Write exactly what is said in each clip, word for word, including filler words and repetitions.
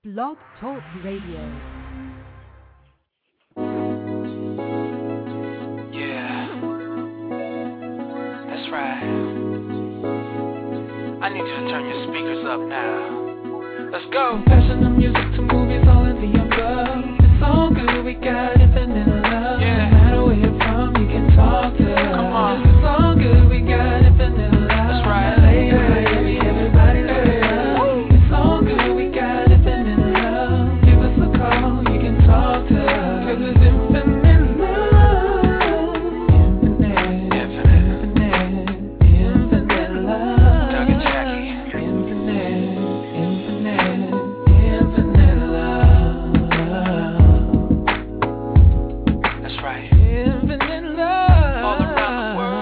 Blog Talk Radio. Yeah, that's right. I need you to turn your speakers up now. Let's go. Passion of music to movies, all in the above. It's all good, we got infinite love. Yeah. No matter where you're from, you can talk to us. Come on. It's all good, we got infinite love. That's right. L A, Miami, everybody loves us. It's all good, we got infinite love. Give us a call, you can talk to us. 'Cause it's infinite love. Infinite, Infinite. infinite, infinite love. Doug and Jackie. Infinite, infinite, infinite love. That's right. Infinite love. All around the world.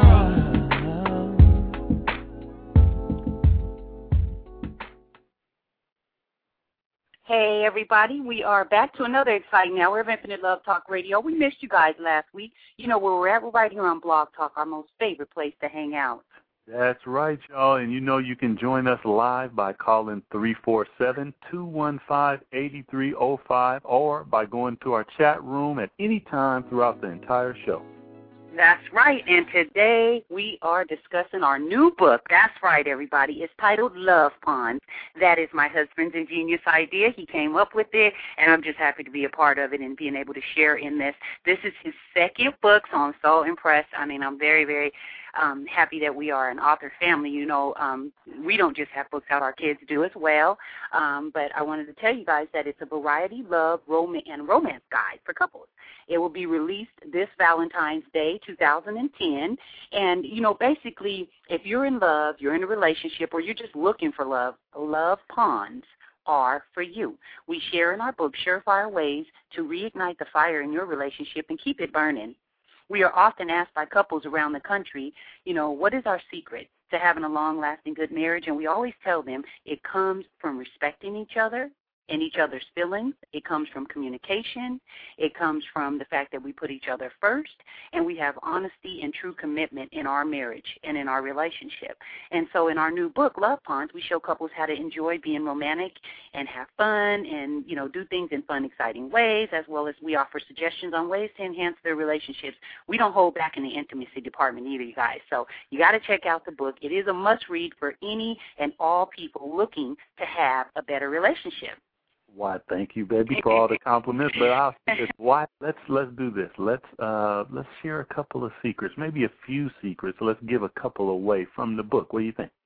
Hey, everybody. We are back to another exciting hour of Infinite Love Talk Radio. We missed you guys last week. You know where we're at. We're right here on Blog Talk, our most favorite place to hang out. That's right, y'all. And you know you can join us live by calling three four seven, two one five, eight three zero five or by going to our chat room at any time throughout the entire show. That's right. And today we are discussing our new book. That's right, everybody. It's titled Love Ponds. That is my husband's ingenious idea. He came up with it, and I'm just happy to be a part of it and being able to share in this. This is his second book, so I'm so impressed. I mean, I'm very, very um, happy that we are an author family. You know, um, we don't just have books out. Our kids do as well. Um, but I wanted to tell you guys that it's a variety, love, rom- and romance guide for couples. It will be released this Valentine's Day, two thousand ten. And, you know, basically, if you're in love, you're in a relationship, or you're just looking for love, Love Ponds are for you. We share in our book surefire ways to reignite the fire in your relationship and keep it burning. We are often asked by couples around the country, you know, what is our secret to having a long-lasting good marriage? And we always tell them it comes from respecting each other and each other's feelings. It comes from communication. It comes from the fact that we put each other first, and we have honesty and true commitment in our marriage and in our relationship. And so in our new book, Love Ponds, we show couples how to enjoy being romantic and have fun and, you know, do things in fun, exciting ways, as well as we offer suggestions on ways to enhance their relationships. We don't hold back in the intimacy department either, you guys. So you got to check out the book. It is a must-read for any and all people looking to have a better relationship. Why, thank you, baby, for all the compliments. But I'll say this, why? Let's let's do this. Let's uh let's share a couple of secrets, maybe a few secrets. Let's give a couple away from the book. What do you think?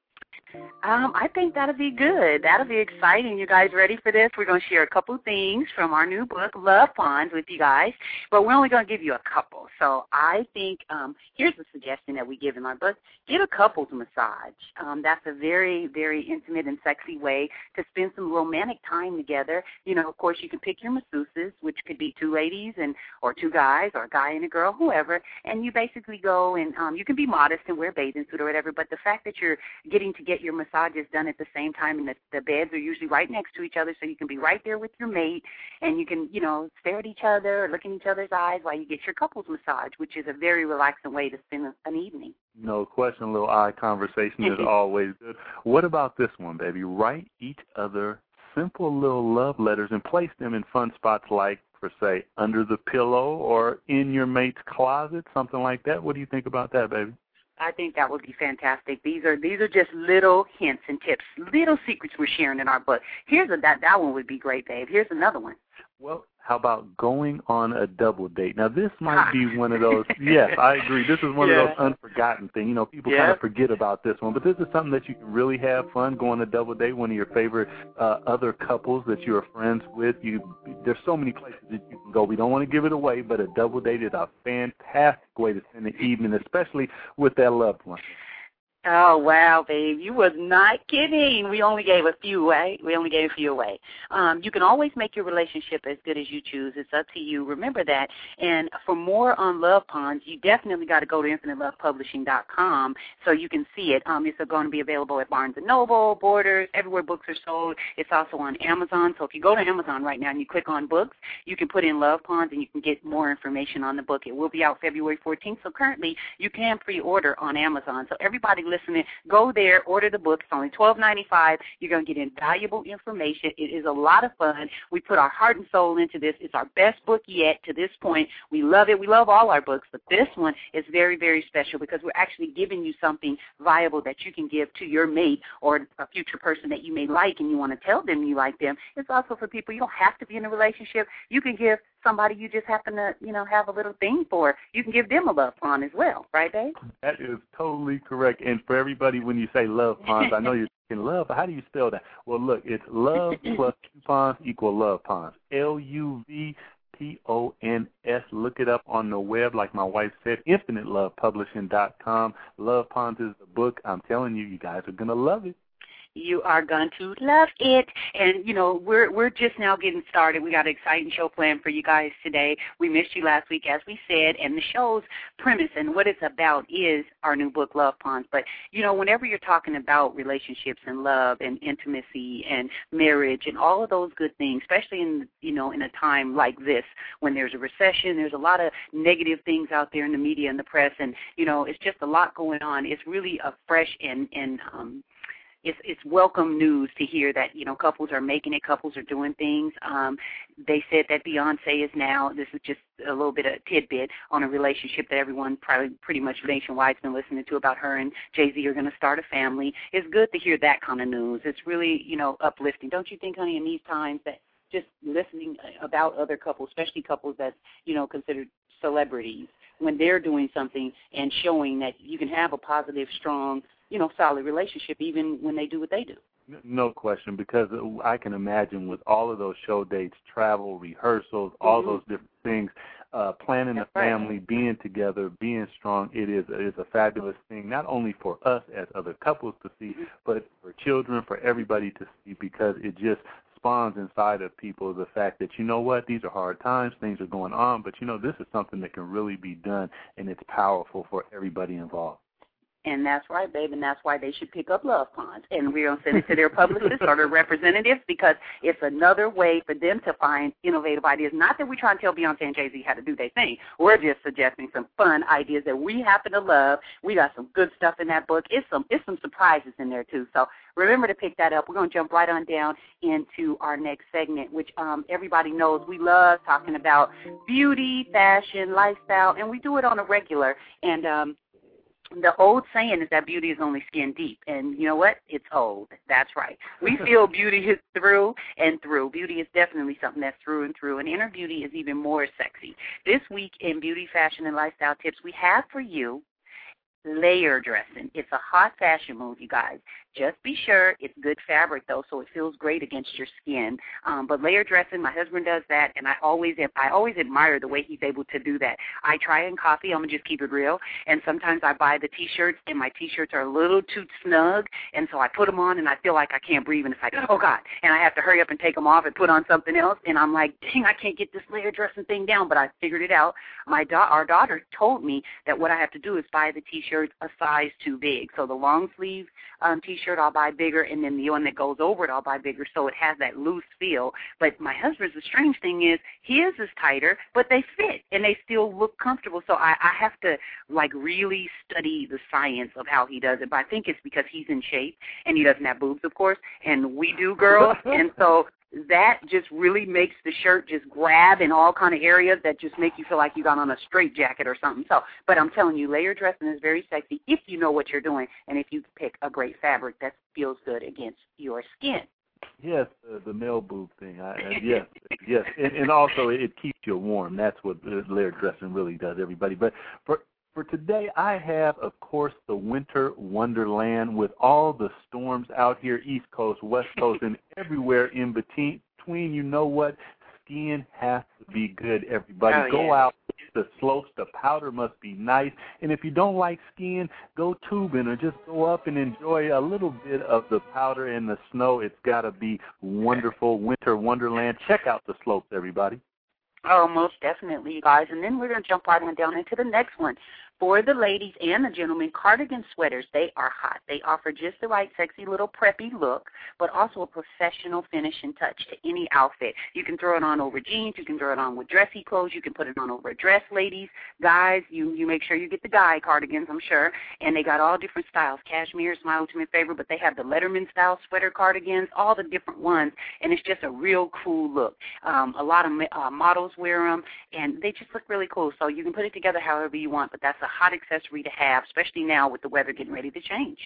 Um, I think that'll be good. That'll be exciting. You guys ready for this? We're going to share a couple things from our new book, Love Ponds, with you guys, but we're only going to give you a couple. So I think um, here's a suggestion that we give in our book. Get a couples massage. Um, that's a very, very intimate and sexy way to spend some romantic time together. You know, of course, you can pick your masseuses, which could be two ladies and or two guys or a guy and a girl, whoever, and you basically go and um, you can be modest and wear a bathing suit or whatever, but the fact that you're getting to get your massages done at the same time, and the, the beds are usually right next to each other, so you can be right there with your mate, and you can, you know, stare at each other or look in each other's eyes while you get your couples massage, which is a very relaxing way to spend an evening. No question, a little eye conversation is always good. What about this one, baby? Write each other simple little love letters and place them in fun spots like, for say, under the pillow or in your mate's closet, something like that. What do you think about that, baby? I think that would be fantastic. These are these are just little hints and tips, little secrets we're sharing in our book. Here's a that that one would be great, babe. Here's another one. Well, how about going on a double date? Now, this might be one of those, yes, I agree. This is one yeah. of those unforgotten things. You know, people yeah. kind of forget about this one, but this is something that you can really have fun, go on a double date, one of your favorite uh, other couples that you're friends with. You, there's so many places that you can go. We don't want to give it away, but a double date is a fantastic way to spend the evening, especially with that loved one. Oh, wow, babe. You was not kidding. We only gave a few away. We only gave a few away. Um, you can always make your relationship as good as you choose. It's up to you. Remember that. And for more on Love Ponds, you definitely got to go to infinite love publishing dot com so you can see it. Um, it's going to be available at Barnes and Noble, Borders, everywhere books are sold. It's also on Amazon. So if you go to Amazon right now and you click on books, you can put in Love Ponds and you can get more information on the book. It will be out February fourteenth. So currently you can pre-order on Amazon. So everybody listening, go there, order the book. It's only twelve ninety-five. You're going to get invaluable information. It is a lot of fun. We put our heart and soul into this. It's our best book yet to this point. We love it. We love all our books, but this one is very, very special because we're actually giving you something viable that you can give to your mate or a future person that you may like and you want to tell them you like them. It's also for people you don't have to be in a relationship. You can give somebody you just happen to, you know, have a little thing for. You can give them a love pond as well, right, Dave? That is totally correct. And for everybody, when you say love ponds, I know you're thinking love, but how do you spell that? Well, look, it's love plus coupons equal love ponds. L U V P O N S. Look it up on the web, like my wife said, infinite love publishing dot com. Love Ponds is the book. I'm telling you, you guys are going to love it. You are going to love it. And, you know, we're we're just now getting started. We got an exciting show planned for you guys today. We missed you last week, as we said, and the show's premise and what it's about is our new book, Love Ponds. But, you know, whenever you're talking about relationships and love and intimacy and marriage and all of those good things, especially in, you know, in a time like this when there's a recession, there's a lot of negative things out there in the media and the press, and, you know, it's just a lot going on. It's really a fresh and, and um, It's, it's welcome news to hear that, you know, couples are making it, couples are doing things. Um, they said that Beyonce is now, this is just a little bit of tidbit on a relationship that everyone probably pretty much nationwide has been listening to about her and Jay-Z are going to start a family. It's good to hear that kind of news. It's really, you know, uplifting. Don't you think, honey, in these times that just listening about other couples, especially couples that's, you know, considered celebrities, when they're doing something and showing that you can have a positive, strong, you know, solid relationship even when they do what they do. No question, because I can imagine with all of those show dates, travel, rehearsals, all mm-hmm. those different things, uh, planning That's a family, right. being together, being strong, it is, it is a fabulous thing, not only for us as other couples to see, mm-hmm. but for children, for everybody to see, because it just spawns inside of people the fact that, you know what, these are hard times, things are going on, but, you know, this is something that can really be done, and it's powerful for everybody involved. And that's right, babe, and that's why they should pick up Love Ponds. And we're going to send it to their publicists or their representatives because it's another way for them to find innovative ideas. Not that we try and tell Beyonce and Jay-Z how to do their thing. We're just suggesting some fun ideas that we happen to love. We got some good stuff in that book. It's some, it's some surprises in there, too. So remember to pick that up. We're going to jump right on down into our next segment, which um, everybody knows we love talking about beauty, fashion, lifestyle, and we do it on a regular. And um the old saying is that beauty is only skin deep, and you know what? It's old. That's right. We feel beauty is through and through. Beauty is definitely something that's through and through, and inner beauty is even more sexy. This week in Beauty, Fashion, and Lifestyle Tips, we have for you layer dressing. It's a hot fashion move, you guys. Just be sure it's good fabric, though, so it feels great against your skin. Um, but layer dressing, my husband does that, and I always I always admire the way he's able to do that. I try and copy. I'm going to just keep it real. And sometimes I buy the T-shirts, and my T-shirts are a little too snug, and so I put them on, and I feel like I can't breathe, and it's like, oh, God. And I have to hurry up and take them off and put on something else, and I'm like, dang, I can't get this layer dressing thing down, but I figured it out. My da- Our daughter told me that what I have to do is buy the T-shirts a size too big. So the long sleeve um, T-shirt I'll buy bigger, and then the one that goes over it I'll buy bigger, so it has that loose feel. But my husband's, the strange thing is, his is tighter, but they fit, and they still look comfortable. So I, I have to, like, really study the science of how he does it. But I think it's because he's in shape, and he doesn't have boobs, of course, and we do, girls. And so that just really makes the shirt just grab in all kind of areas that just make you feel like you got on a straight jacket or something. So, but I'm telling you, layer dressing is very sexy if you know what you're doing and if you pick a great fabric that feels good against your skin. Yes, uh, the male boob thing. I, uh, yes, yes, and, and also it keeps you warm. That's what uh, layer dressing really does, everybody. But for For today, I have, of course, the winter wonderland with all the storms out here, East Coast, West Coast, and everywhere in between. You know what? Skiing has to be good, everybody. Oh, go yeah. out. The slopes, the powder must be nice. And if you don't like skiing, go tubing or just go up and enjoy a little bit of the powder and the snow. It's got to be wonderful. Winter wonderland. Check out the slopes, everybody. Oh, most definitely, you guys. And then we're going to jump right on down into the next one. For the ladies and the gentlemen, cardigan sweaters, they are hot. They offer just the right sexy little preppy look, but also a professional finish and touch to any outfit. You can throw it on over jeans. You can throw it on with dressy clothes. You can put it on over a dress, ladies. Guys, you, you make sure you get the guy cardigans, I'm sure. And they got all different styles. Cashmere is my ultimate favorite, but they have the Letterman-style sweater cardigans, all the different ones, and it's just a real cool look. Um, a lot of uh, models wear them, and they just look really cool. So you can put it together however you want, but that's a hot accessory to have, especially now with the weather getting ready to change.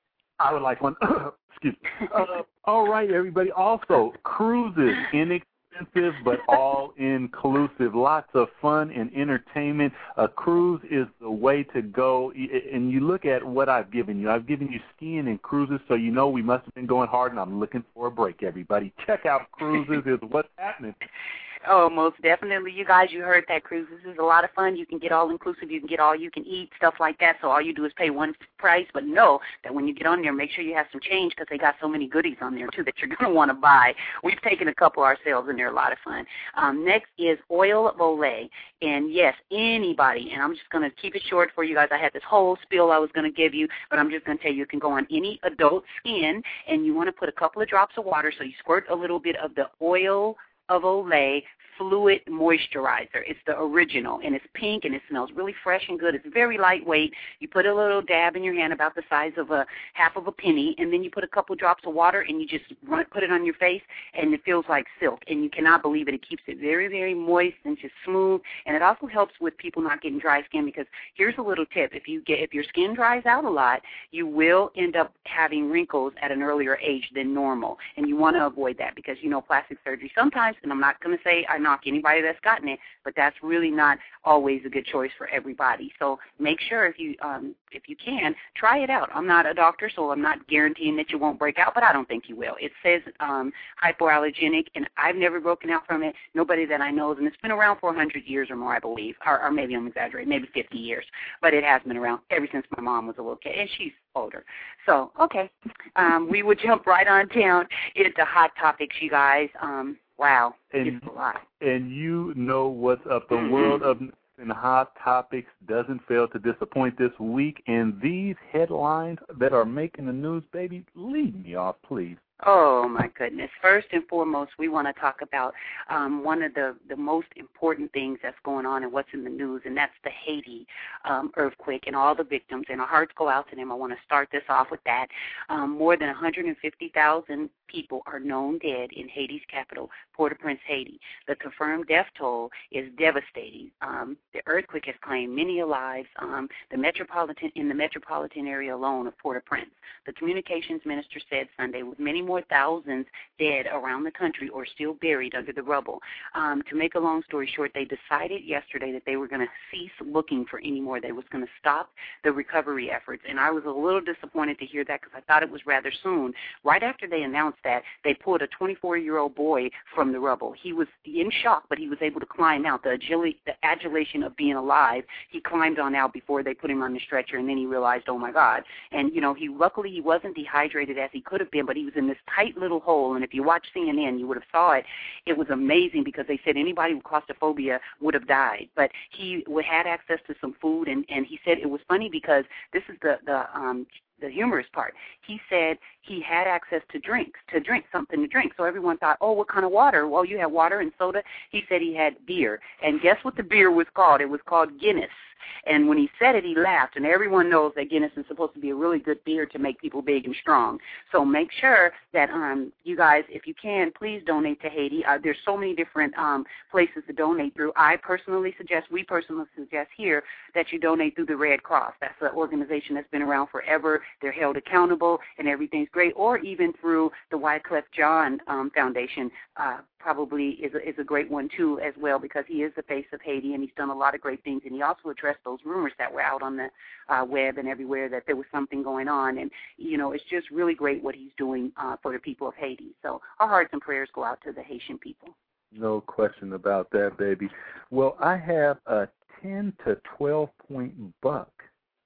I would like one. Excuse me. Uh, all right, everybody. Also, cruises, inexpensive but all inclusive. Lots of fun and entertainment. A cruise is the way to go. And you look at what I've given you. I've given you skiing and cruises, so you know we must have been going hard, and I'm looking for a break, everybody. Check out cruises is what's happening. Oh, most definitely. You guys, you heard that cruises is a lot of fun. You can get all-inclusive. You can get all you can eat, stuff like that. So all you do is pay one price. But know that when you get on there, make sure you have some change because they got so many goodies on there, too, that you're going to want to buy. We've taken a couple ourselves, and they're a lot of fun. Um, next is Oil of Olay. And, yes, anybody, and I'm just going to keep it short for you guys. I had this whole spiel I was going to give you, but I'm just going to tell you it can go on any adult skin, and you want to put a couple of drops of water. So you squirt a little bit of the Oil of Olay Fluid Moisturizer. It's the original, and it's pink, and it smells really fresh and good. It's very lightweight. You put a little dab in your hand about the size of a half of a penny, and then you put a couple drops of water, and you just run, put it on your face, and it feels like silk, and you cannot believe it. It keeps it very, very moist and just smooth, and it also helps with people not getting dry skin because here's a little tip. If you get if your skin dries out a lot, you will end up having wrinkles at an earlier age than normal, and you want to avoid that because, you know, plastic surgery sometimes, and I'm not going to say I knock anybody that's gotten it, but that's really not always a good choice for everybody. So make sure if you um, if you can, try it out. I'm not a doctor, so I'm not guaranteeing that you won't break out, but I don't think you will. It says um, hypoallergenic, and I've never broken out from it. Nobody that I know, and it's been around for one hundred years or more, I believe, or, or maybe I'm exaggerating, maybe fifty years, but it has been around ever since my mom was a little kid, and she's older. So, okay, um, we would jump right on down into hot topics, you guys. Um, wow, and, it's a lot. And you know what's up. The mm-hmm. world of and hot topics doesn't fail to disappoint this week, and these headlines that are making the news, baby, lead me off, please. Oh, my goodness. First and foremost, we want to talk about um, one of the, the most important things that's going on and what's in the news, and that's the Haiti um, earthquake and all the victims. And our hearts go out to them. I want to start this off with that. Um, more than one hundred fifty thousand people are known dead in Haiti's capital, Port-au-Prince, Haiti. The confirmed death toll is devastating. Um, the earthquake has claimed many lives um, the metropolitan in the metropolitan area alone of Port-au-Prince. The communications minister said Sunday, with many more thousands dead around the country or still buried under the rubble. Um, to make a long story short, they decided yesterday that they were going to cease looking for any more. They was going to stop the recovery efforts, and I was a little disappointed to hear that because I thought it was rather soon. Right after they announced that, they pulled a twenty-four-year-old boy from the rubble. He was in shock, but he was able to climb out. The, agility, the adulation of being alive, he climbed on out before they put him on the stretcher, and then he realized, oh, my God. And, you know, he luckily he wasn't dehydrated as he could have been, but he was in this tight little hole, and if you watch C N N, you would have saw it. It was amazing because they said anybody with claustrophobia would have died, but he had access to some food, and, and he said it was funny because this is the, the um, the humorous part. He said he had access to drinks, to drink, something to drink. So everyone thought, oh, what kind of water? Well, you have water and soda. He said he had beer. And guess what the beer was called? It was called Guinness. And when he said it, he laughed. And everyone knows that Guinness is supposed to be a really good beer to make people big and strong. So make sure that um, you guys, if you can, please donate to Haiti. Uh, there's so many different um, places to donate through. I personally suggest, we personally suggest here, that you donate through the Red Cross. That's an organization that's been around forever. They're held accountable, and everything's great. Or even through the Wyclef John um, Foundation, uh, probably is a, is a great one, too, as well, because he is the face of Haiti, and he's done a lot of great things. And he also addressed those rumors that were out on the uh, web and everywhere that there was something going on. And, you know, it's just really great what he's doing uh, for the people of Haiti. So our hearts and prayers go out to the Haitian people. No question about that, baby. Well, I have a ten to twelve point buck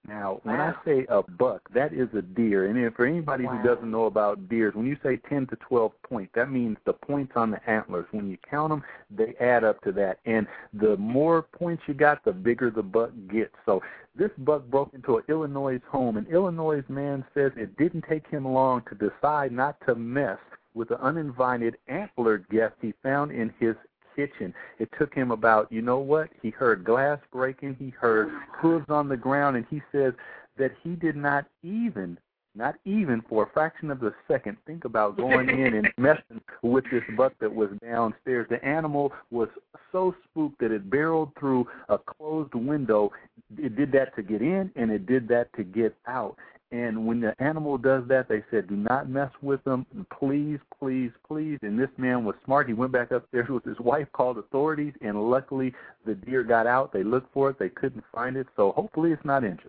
Now, when Wow. I say a buck, that is a deer. And if for anybody Wow. who doesn't know about deers, when you say ten to twelve points, that means the points on the antlers. When you count them, they add up to that. And the more points you got, the bigger the buck gets. So this buck broke into an Illinois home. An Illinois man says it didn't take him long to decide not to mess with the uninvited antlered guest he found in his kitchen. It took him about, you know what, he heard glass breaking, he heard hooves on the ground, and he says that he did not even, not even for a fraction of a second, think about going in and messing with this buck that was downstairs. The animal was so spooked that it barreled through a closed window. It did that to get in, and it did that to get out. And when the animal does that, they said, do not mess with them. Please, please, please. And this man was smart. He went back upstairs with his wife, called authorities, and luckily the deer got out. They looked for it. They couldn't find it. So hopefully it's not injured.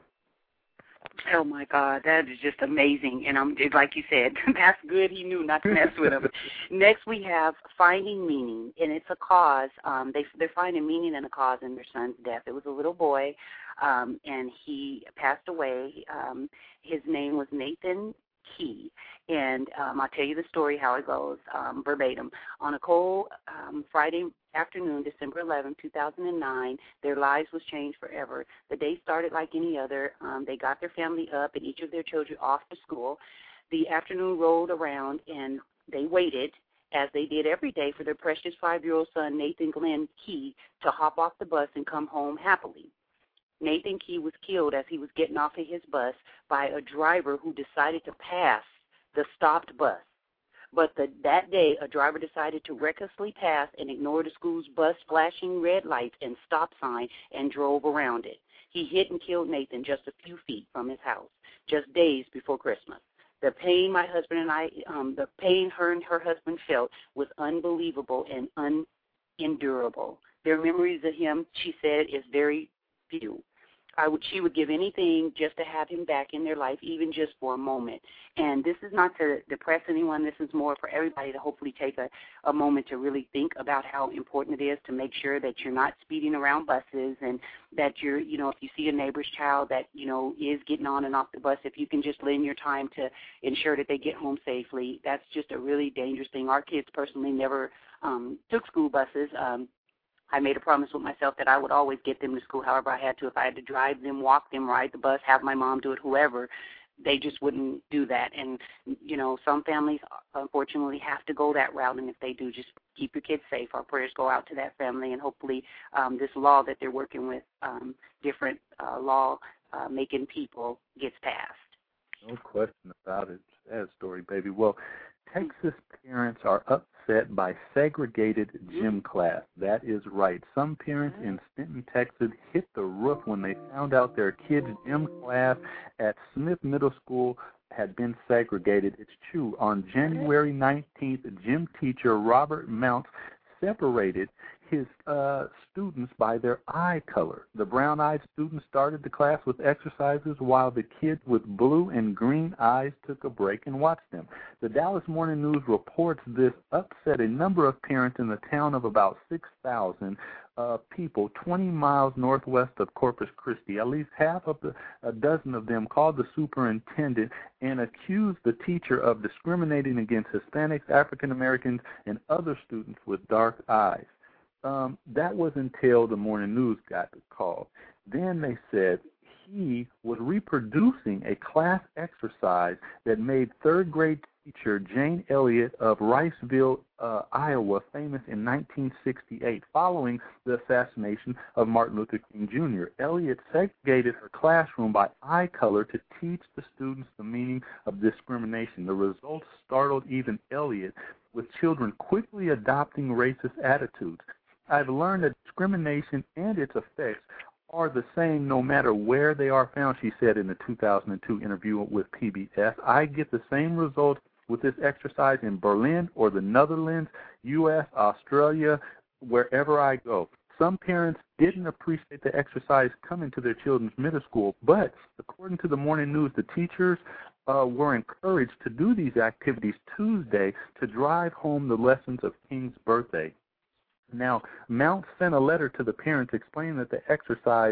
Oh, my God, that is just amazing. And I'm like you said, that's good. He knew not to mess with him. Next we have finding meaning, and it's a cause. Um, they, they're finding meaning and a cause in their son's death. It was a little boy, um, and he passed away. Um, his name was Nathan Key. And um, I'll tell you the story, how it goes, um, verbatim. On a cold um, Friday afternoon, December eleventh, two thousand nine, their lives was changed forever. The day started like any other. Um, they got their family up and each of their children off to school. The afternoon rolled around, and they waited, as they did every day, for their precious five-year-old son, Nathan Glenn Key, to hop off the bus and come home happily. Nathan Key was killed as he was getting off of his bus by a driver who decided to pass the stopped bus. But the, that day, a driver decided to recklessly pass and ignore the school's bus flashing red lights and stop sign and drove around it. He hit and killed Nathan just a few feet from his house, just days before Christmas. The pain my husband and I, um, the pain her and her husband felt was unbelievable and unendurable. Their memories of him, she said, is very few. I would, she would give anything just to have him back in their life, even just for a moment. And this is not to depress anyone. This is more for everybody to hopefully take a, a moment to really think about how important it is to make sure that you're not speeding around buses, and that you're, you know, if you see a neighbor's child that, you know, is getting on and off the bus, if you can just lend your time to ensure that they get home safely. That's just a really dangerous thing. Our kids personally never um, took school buses. Um, I made a promise with myself that I would always get them to school however I had to. If I had to drive them, walk them, ride the bus, have my mom do it, whoever, they just wouldn't do that. And, you know, some families, unfortunately, have to go that route. And if they do, just keep your kids safe. Our prayers go out to that family. And hopefully um, this law that they're working with, um, different uh, law-making uh, people, gets passed. No question about it. Sad story, baby. Well, Texas parents are upset by segregated gym class. That is right. Some parents in Stenton, Texas hit the roof when they found out their kids' gym class at Smith Middle School had been segregated. It's true. On January nineteenth, gym teacher Robert Mounts separated his uh, students by their eye color. The brown-eyed students started the class with exercises while the kids with blue and green eyes took a break and watched them. The Dallas Morning News reports this upset a number of parents in the town of about six thousand uh, people twenty miles northwest of Corpus Christi. At least half of the, a dozen of them called the superintendent and accused the teacher of discriminating against Hispanics, African Americans, and other students with dark eyes. Um, that was until the Morning News got the call. Then they said he was reproducing a class exercise that made third grade teacher Jane Elliott of Riceville, uh, Iowa, famous in nineteen sixty-eight, following the assassination of Martin Luther King Junior Elliott segregated her classroom by eye color to teach the students the meaning of discrimination. The results startled even Elliott, with children quickly adopting racist attitudes. I've learned that discrimination and its effects are the same no matter where they are found, she said in the two thousand two interview with P B S. I get the same results with this exercise in Berlin or the Netherlands, U S, Australia, wherever I go. Some parents didn't appreciate the exercise coming to their children's middle school, but according to the Morning News, the teachers uh, were encouraged to do these activities Tuesday to drive home the lessons of King's birthday. Now, Mount sent a letter to the parents explaining that the exercise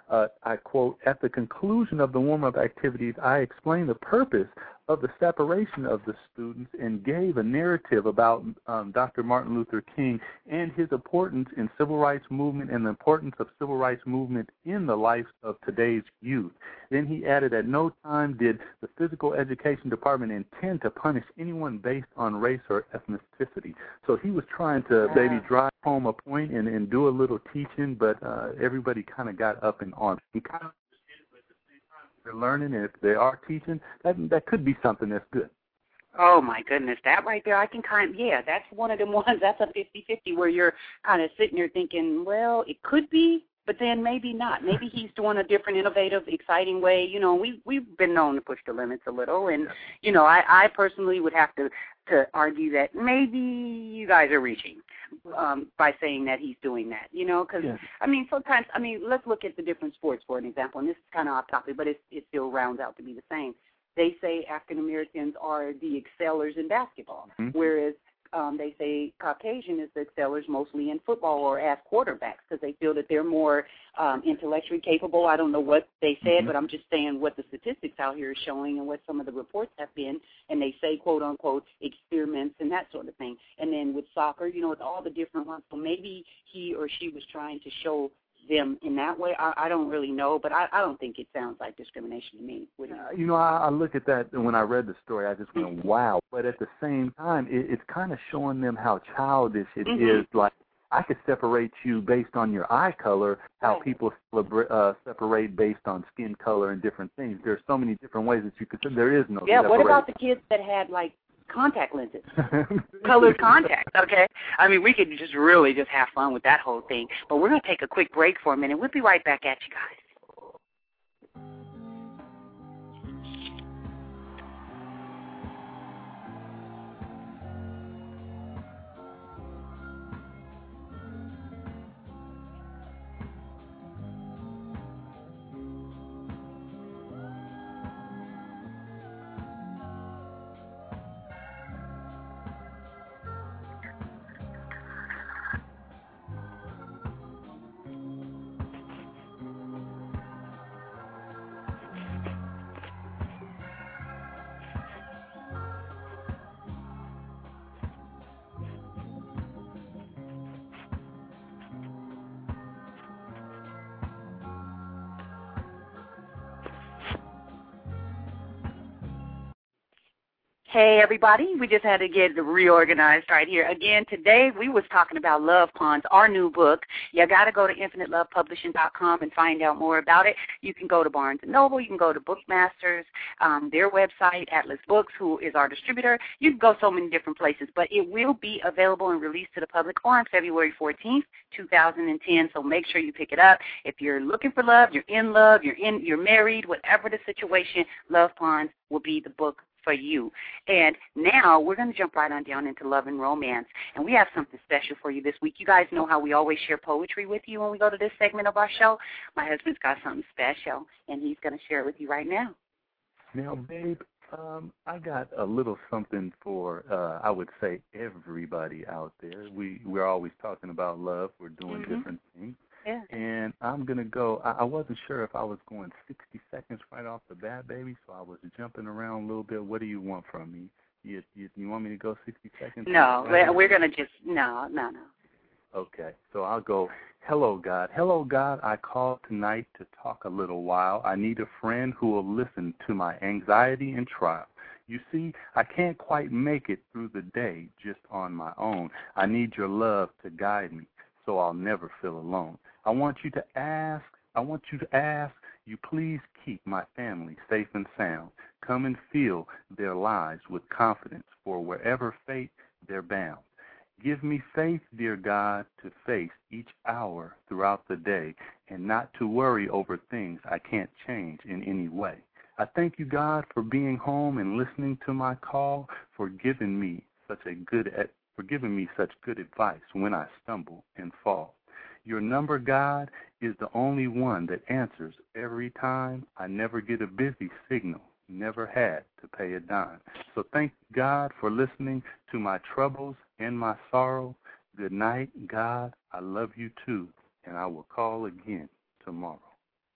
Uh, I quote, at the conclusion of the warm-up activities, I explained the purpose of the separation of the students and gave a narrative about um, Doctor Martin Luther King and his importance in civil rights movement and the importance of civil rights movement in the life of today's youth. Then he added, at no time did the physical education department intend to punish anyone based on race or ethnicity. So he was trying to yeah. maybe drive home a point and, and do a little teaching, but uh, everybody kind of got up in arms. He kind of they're learning, and if they are teaching, that that could be something that's good. Oh, my goodness. That right there, I can kind of, yeah, that's one of them ones, that's a fifty-fifty where you're kind of sitting there thinking, well, it could be, but then maybe not. Maybe he's doing a different, innovative, exciting way. You know, we, we've been known to push the limits a little, and, you know, I, I personally would have to, to argue that maybe you guys are reaching um, by saying that he's doing that, you know, because, yeah. I mean, sometimes, I mean, let's look at the different sports, for an example, and this is kind of off topic, but it, it still rounds out to be the same. They say African Americans are the excellers in basketball, mm-hmm. whereas um, they say Caucasian is the excellers mostly in football or as quarterbacks because they feel that they're more um, intellectually capable. I don't know what they said, mm-hmm. but I'm just saying what the statistics out here are showing and what some of the reports have been. And they say, quote, unquote, experiments and that sort of thing. And then with soccer, you know, with all the different ones. So maybe he or she was trying to show them in that way. I, I don't really know, but I, I don't think it sounds like discrimination to me. Would you? Uh, you know, I, I look at that, and when I read the story, I just went, wow. But at the same time, it, it's kind of showing them how childish it mm-hmm. is. Like, I could separate you based on your eye color, how right. people celebra- uh, separate based on skin color and different things. There's so many different ways that you could say there is no Yeah, separation. What about the kids that had, like, contact lenses, colored contacts, okay? I mean, we could just really just have fun with that whole thing. But we're going to take a quick break for a minute. We'll be right back at you guys. Hey, everybody. We just had to get reorganized right here. Again, today we was talking about Love Ponds, our new book. You got to go to infinite love publishing dot com and find out more about it. You can go to Barnes and Noble. You can go to Bookmasters, um, their website, Atlas Books, who is our distributor. You can go so many different places, but it will be available and released to the public on February fourteenth, two thousand ten, so make sure you pick it up. If you're looking for love, you're in love, you're in, you're married, whatever the situation, Love Ponds will be the book for you. And now we're going to jump right on down into love and romance, and we have something special for you this week. You guys know how we always share poetry with you when we go to this segment of our show. My husband's got something special, and he's going to share it with you right now. Now, babe, um, I got a little something for, uh, I would say, everybody out there. We, we're always talking about love. We're doing mm-hmm. different things. Yeah. And I'm going to go, I, I wasn't sure if I was going sixty seconds right off the bat, baby, so I was jumping around a little bit. What do you want from me? You, you, you want me to go sixty seconds? No, we're, we're going to just, no, no, no. Okay, so I'll go, hello, God. Hello, God, I called tonight to talk a little while. I need a friend who will listen to my anxiety and trial. You see, I can't quite make it through the day just on my own. I need your love to guide me so I'll never feel alone. I want you to ask, I want you to ask, you please keep my family safe and sound. Come and fill their lives with confidence, for wherever fate they're bound. Give me faith, dear God, to face each hour throughout the day and not to worry over things I can't change in any way. I thank you, God, for being home and listening to my call, for giving me such a good for giving me such good advice when I stumble and fall. Your number, God, is the only one that answers every time. I never get a busy signal, never had to pay a dime. So thank God for listening to my troubles and my sorrow. Good night, God. I love you too, and I will call again tomorrow.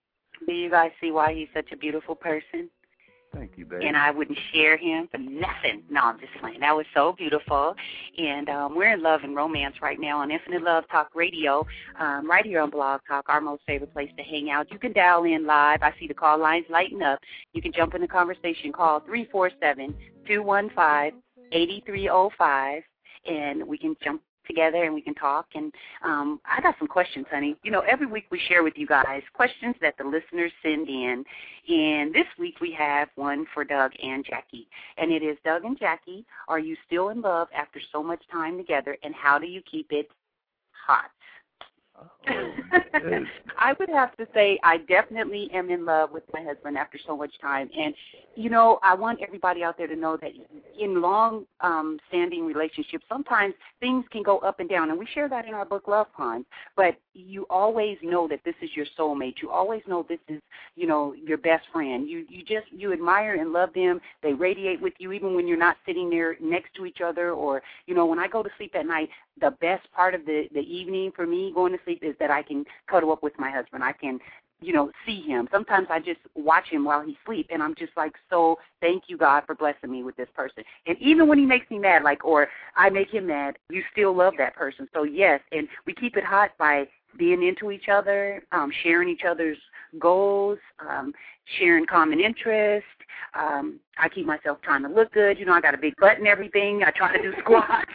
Do you guys see why he's such a beautiful person? Thank you, baby. And I wouldn't share him for nothing. No, I'm just playing. That was so beautiful. And um, we're in love and romance right now on Infinite Love Talk Radio, um, right here on Blog Talk, our most favorite place to hang out. You can dial in live. I see the call lines lighting up. You can jump in the conversation. Call three four seven, two one five, eight three zero five, and we can jump together and we can talk. And um, I got some questions, honey. You know, every week we share with you guys questions that the listeners send in. And this week we have one for Doug and Jackie. And it is, Doug and Jackie, are you still in love after so much time together, and how do you keep it hot? Oh, I would have to say I definitely am in love with my husband after so much time. And, you know, I want everybody out there to know that in long-standing um, relationships, sometimes things can go up and down. And we share that in our book, Love Ponds. But you always know that this is your soulmate. You always know this is, you know, your best friend. You you just, you admire and love them. They radiate with you even when you're not sitting there next to each other. Or, you know, when I go to sleep at night, the best part of the, the evening for me going to sleep is that I can cuddle up with my husband. I can, you know, see him. Sometimes I just watch him while he sleeps, and I'm just like, so thank you, God, for blessing me with this person. And even when he makes me mad, like, or I make him mad, you still love that person. So, yes, and we keep it hot by being into each other, um, sharing each other's goals, um, sharing common interest. Um, I keep myself trying to look good. You know, I got a big butt and everything. I try to do squats.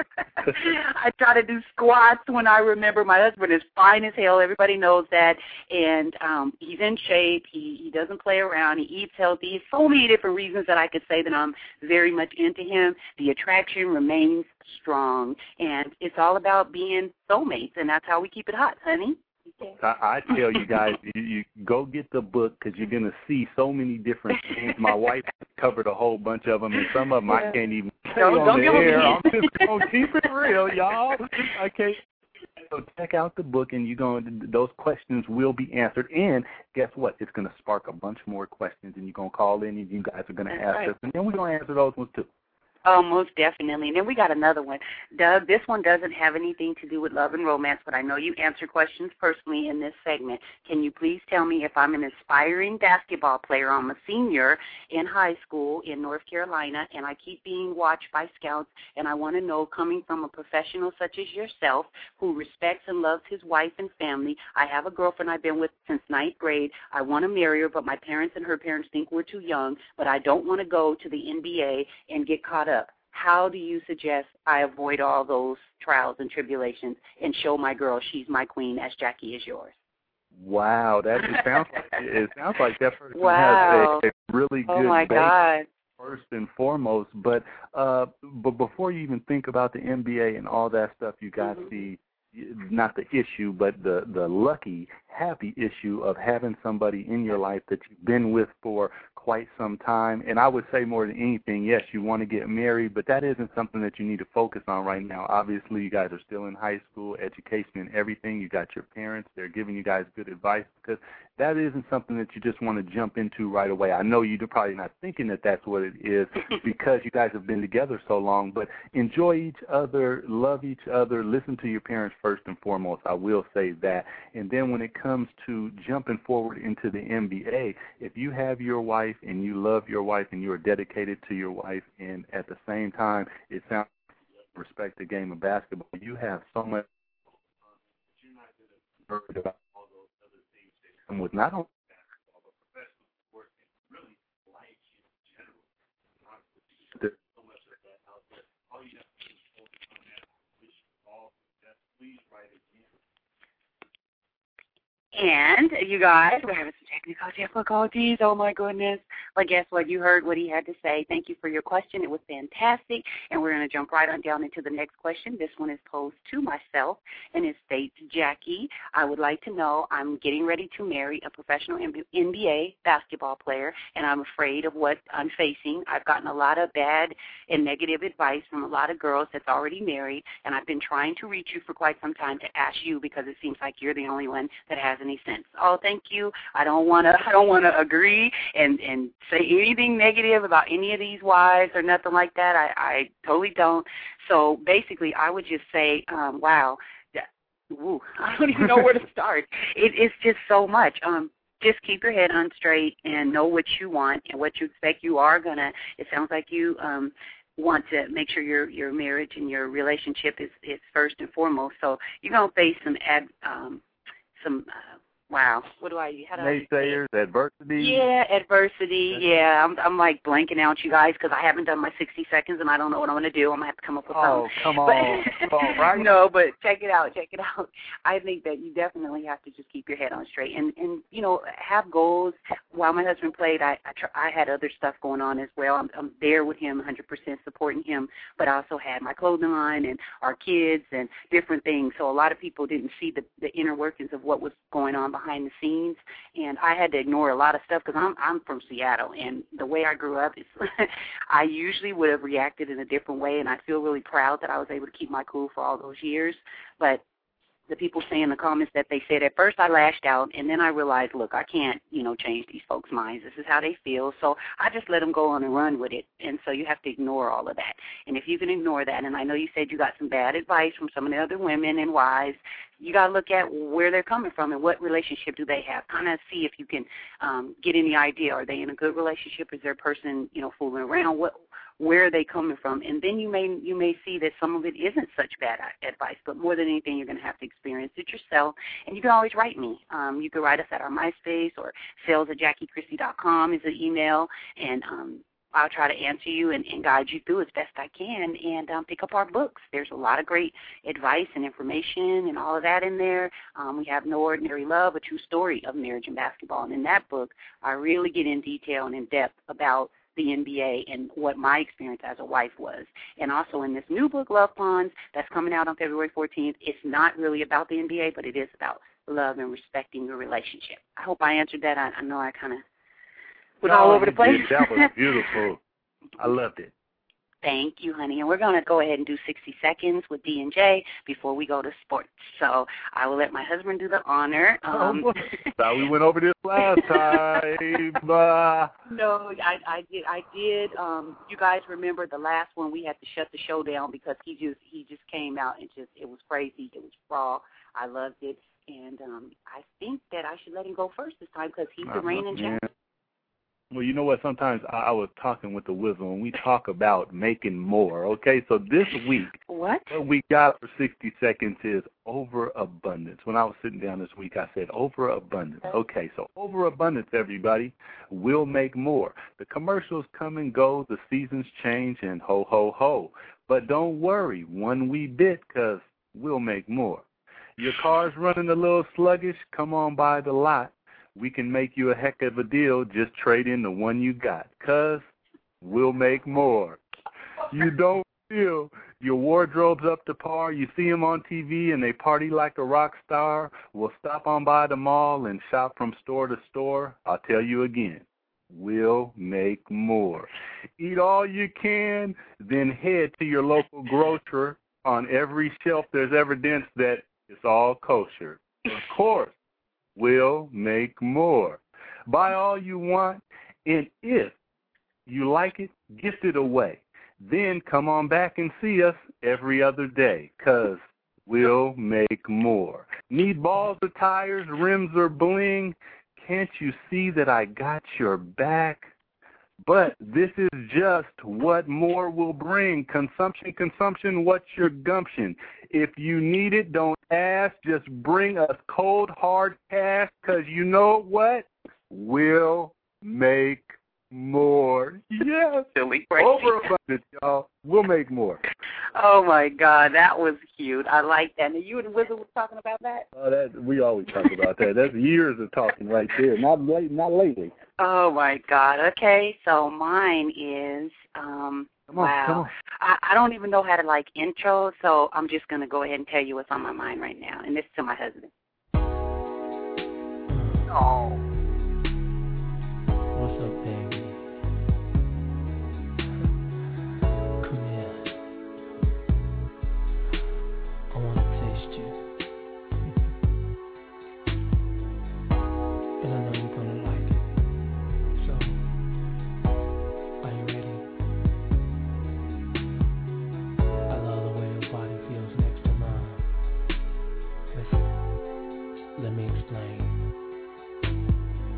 I try to do squats when I remember my husband is fine as hell. Everybody knows that. And um, he's in shape. He, he doesn't play around. He eats healthy. So many different reasons that I could say that I'm very much into him. The attraction remains strong. And it's all about being soulmates, and that's how we keep it hot, honey. I, I tell you guys, you, you go get the book because you're going to see so many different things. My wife covered a whole bunch of them, and some of them yeah. I can't even say don't, on don't the give air. Me. I'm just going to keep it real, y'all. I can't. So check out the book, and you're going. Those questions will be answered. And guess what? It's going to spark a bunch more questions, and you're going to call in, and you guys are going to ask right. us, and then we're going to answer those ones too. Oh, most definitely. And then we got another one. Doug, this one doesn't have anything to do with love and romance, but I know you answer questions personally in this segment. Can you please tell me if I'm an aspiring basketball player? I'm a senior in high school in North Carolina, and I keep being watched by scouts, and I want to know, coming from a professional such as yourself who respects and loves his wife and family, I have a girlfriend I've been with since ninth grade. I want to marry her, but my parents and her parents think we're too young, but I don't want to go to the N B A and get caught up. How do you suggest I avoid all those trials and tribulations and show my girl she's my queen as Jackie is yours? Wow, that it sounds like it sounds like that person wow. has a, a really good oh my base God. first and foremost. But uh, but before you even think about the N B A and all that stuff, you got mm-hmm. the not the issue, but the the lucky, happy issue of having somebody in your life that you've been with for quite some time. And I would say more than anything, yes, you want to get married, but that isn't something that you need to focus on right now. Obviously, you guys are still in high school, education and everything. You got your parents. They're giving you guys good advice, because that isn't something that you just want to jump into right away. I know you're probably not thinking that that's what it is because you guys have been together so long, but enjoy each other, love each other, listen to your parents first and foremost. I will say that. And then when it comes to jumping forward into the N B A, if you have your wife and you love your wife and you are dedicated to your wife, and at the same time it sounds like you respect the game of basketball, you have so much that you're not going to worry about all those other things that come with not only basketball but professional sports and really life in general. There's so much of that out there. All you have to do is focus on that. Wish you all the best. Please write it in. And, you guys, we're having some technical difficulties. Oh, my goodness. But guess what? You heard what he had to say. Thank you for your question. It was fantastic. And we're going to jump right on down into the next question. This one is posed to myself, and it states, Jackie, I would like to know, I'm getting ready to marry a professional N B A basketball player, and I'm afraid of what I'm facing. I've gotten a lot of bad and negative advice from a lot of girls that's already married, and I've been trying to reach you for quite some time to ask you because it seems like you're the only one that has any sense. Oh, thank you. I don't want to I don't want to agree and, and say anything negative about any of these wives or nothing like that. I, I totally don't. So basically, I would just say, um, wow, that, ooh, I don't even know where to start. It, it's just so much. Um, just keep your head on straight and know what you want and what you expect. You are going to, it sounds like you um, want to make sure your your marriage and your relationship is, is first and foremost. So you're going to face some, ad, um, some uh, wow, what do I, how do I say Naysayers, adversity. Yeah, adversity, yeah. I'm I'm like blanking out, you guys, because I haven't done my sixty seconds and I don't know what I'm going to do. I'm going to have to come up with Oh, something. come on. But, come on, right? No, but check it out, check it out. I think that you definitely have to just keep your head on straight and, and you know, have goals. While my husband played, I I, tr- I had other stuff going on as well. I'm, I'm there with him, one hundred percent supporting him, but I also had my clothing line and our kids and different things. So a lot of people didn't see the, the inner workings of what was going on behind the scenes. And I had to ignore a lot of stuff because I'm I'm from Seattle, and the way I grew up is I usually would have reacted in a different way, and I feel really proud that I was able to keep my cool for all those years. But the people say in the comments that they said, at first I lashed out, and then I realized, look, I can't, you know, change these folks' minds. This is how they feel. So I just let them go on and run with it. And so you have to ignore all of that. And if you can ignore that, and I know you said you got some bad advice from some of the other women and wives, you got to look at where they're coming from and what relationship do they have. Kind of see if you can um, get any idea. Are they in a good relationship? Is their person, you know, fooling around? What Where are they coming from? And then you may you may see that some of it isn't such bad advice, but more than anything, you're going to have to experience it yourself. And you can always write me. Um, you can write us at our MySpace, or sales at jackie christie dot com is the email, and um, I'll try to answer you and, and guide you through as best I can, and um, pick up our books. There's a lot of great advice and information and all of that in there. Um, we have No Ordinary Love, a true story of marriage and basketball. And in that book, I really get in detail and in depth about the N B A and what my experience as a wife was. And also in this new book, Love Ponds, that's coming out on February fourteenth, it's not really about the N B A, but it is about love and respecting your relationship. I hope I answered that. I, I know I kind of went all over the place. Did. That was beautiful. I loved it. Thank you, honey. And we're going to go ahead and do sixty seconds with D and J before we go to sports. So I will let my husband do the honor. Um, oh, thought we went over this last time. uh, no, I, I did. I did. Um, you guys remember the last one? We had to shut the show down because he just he just came out and just it was crazy. It was raw. I loved it, and um, I think that I should let him go first this time because he's the reigning champion. Well, you know what? Sometimes I, I was talking with the wisdom, and we talk about making more, okay? So this week, what? what we got for sixty seconds is overabundance. When I was sitting down this week, I said overabundance. Okay, so overabundance, everybody, will make more. The commercials come and go, the seasons change, and ho, ho, ho. But don't worry, one wee bit, because we'll make more. Your car's running a little sluggish, come on by the lot. We can make you a heck of a deal. Just trade in the one you got, because we'll make more. You don't feel your wardrobe's up to par. You see them on T V and they party like a rock star. We'll stop on by the mall and shop from store to store. I'll tell you again, we'll make more. Eat all you can, then head to your local grocer. On every shelf there's evidence that it's all kosher. Of course. Will make more. Buy all you want, and if you like it, gift it away. Then come on back and see us every other day, because we'll make more. Need balls or tires, rims or bling? Can't you see that I got your back? But this is just what more will bring. Consumption, consumption, what's your gumption? If you need it, don't ask. Just bring us cold, hard cash, because you know what? We'll make more. Yes. Silly. Overabundance, y'all. We'll make more. Oh, my God. That was cute. I like that. And you and the Wizard was talking about that? Oh, that we always talk about that. That's years of talking right there. Not late, not lately. Oh, my God. Okay, so mine is, um, come on, wow. Come on. I, I don't even know how to, like, intro, so I'm just going to go ahead and tell you what's on my mind right now, and this is to my husband. Oh. What's up, baby? Come here. I want to taste you. And I know you're going to like it. So, are you ready? I love the way your body feels next to mine. Listen, let me explain.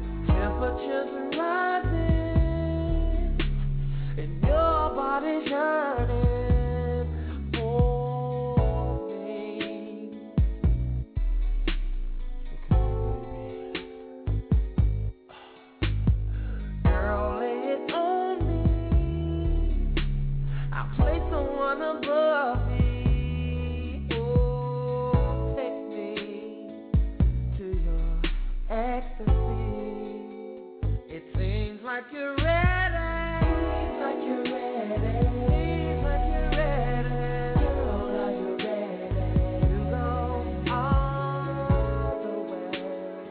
like you're ready. Seems like you're ready. Seems like you're ready. Girl, are you ready to go all the way?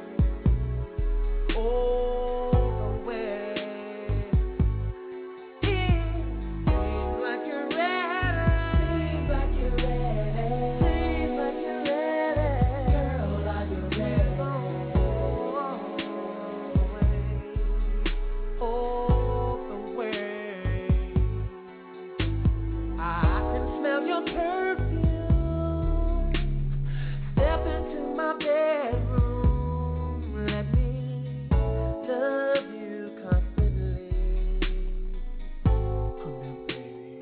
All the way. Seems like you're ready. Seems like you're ready. Seems like you're ready. Girl, are you ready? All the way. I can smell your perfume. Step into my bedroom. Let me love you constantly. Come here, baby.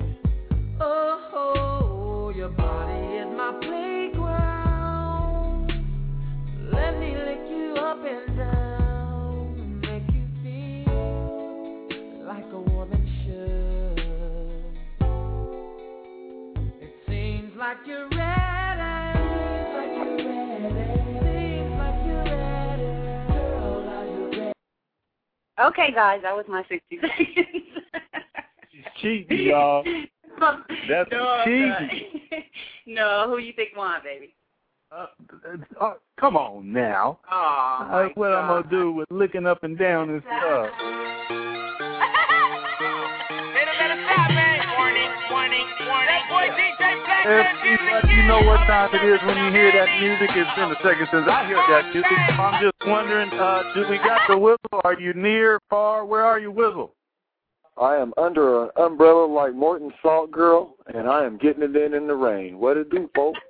Oh, your body is my playground. Let me lick you up and down, make you feel like a woman should. It seems like you're ready. Seems like you're ready. Seems like you're ready. Girl, are you ready? Okay, guys, that was my sixty seconds. She's cheating, y'all. That's no, I'm cheating. not. No, who you think won, baby? Uh, uh, come on now. Oh, my That's what God. I'm going to do with licking up and down and stuff. Everybody, you know what time it is when you hear that music. It's been a second since I heard that music. I'm just wondering, uh, do we got the whistle? Are you near, far? Where are you, Whistle? I am under an umbrella like Morton Salt Girl, and I am getting it in in the rain. What it do, folks?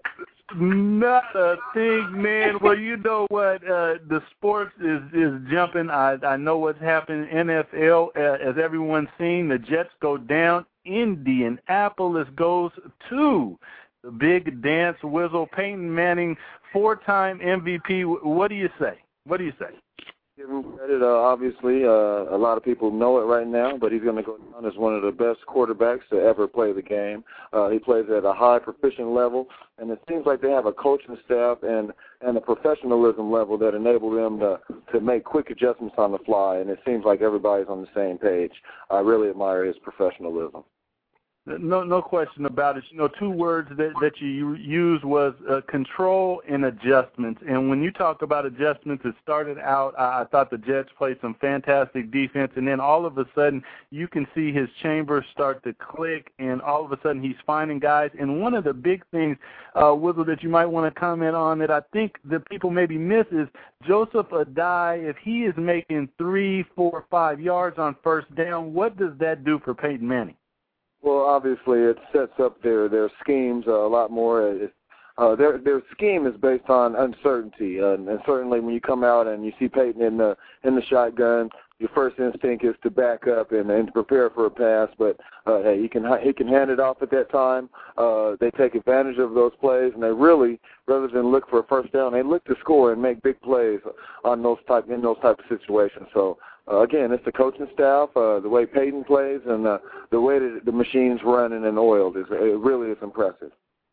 Not a thing, man. Well, you know what? Uh, the sports is, is jumping. I I know what's happening. N F L, uh, as everyone's seen, the Jets go down. Indianapolis goes to the big dance. Whistle. Peyton Manning, four-time M V P. What do you say? What do you say? Give him credit. Uh, obviously, uh, a lot of people know it right now, but he's going to go down as one of the best quarterbacks to ever play the game. Uh, he plays at a high proficient level, and it seems like they have a coaching staff and, and a professionalism level that enable them to, to make quick adjustments on the fly, and it seems like everybody's on the same page. I really admire his professionalism. No, no question about it. You know, two words that, that you used was uh, control and adjustments. And when you talk about adjustments, it started out, I, I thought the Jets played some fantastic defense, and then all of a sudden you can see his chambers start to click, and all of a sudden he's finding guys. And one of the big things, uh, Whistle, that you might want to comment on that I think that people maybe miss is Joseph Adai. If he is making three, four, five yards on first down, what does that do for Peyton Manning? Well, obviously, it sets up their, their schemes uh, a lot more. It, uh, their their scheme is based on uncertainty, uh, and certainly when you come out and you see Peyton in the in the shotgun, your first instinct is to back up and, and to prepare for a pass. But uh, hey, he can he can hand it off at that time. Uh, they take advantage of those plays, and they really, rather than look for a first down, they look to score and make big plays on those type in those type of situations. So. Uh, again, it's the coaching staff, uh, the way Peyton plays, and uh, the way that the machine's running and oiled. Is, it really is impressive.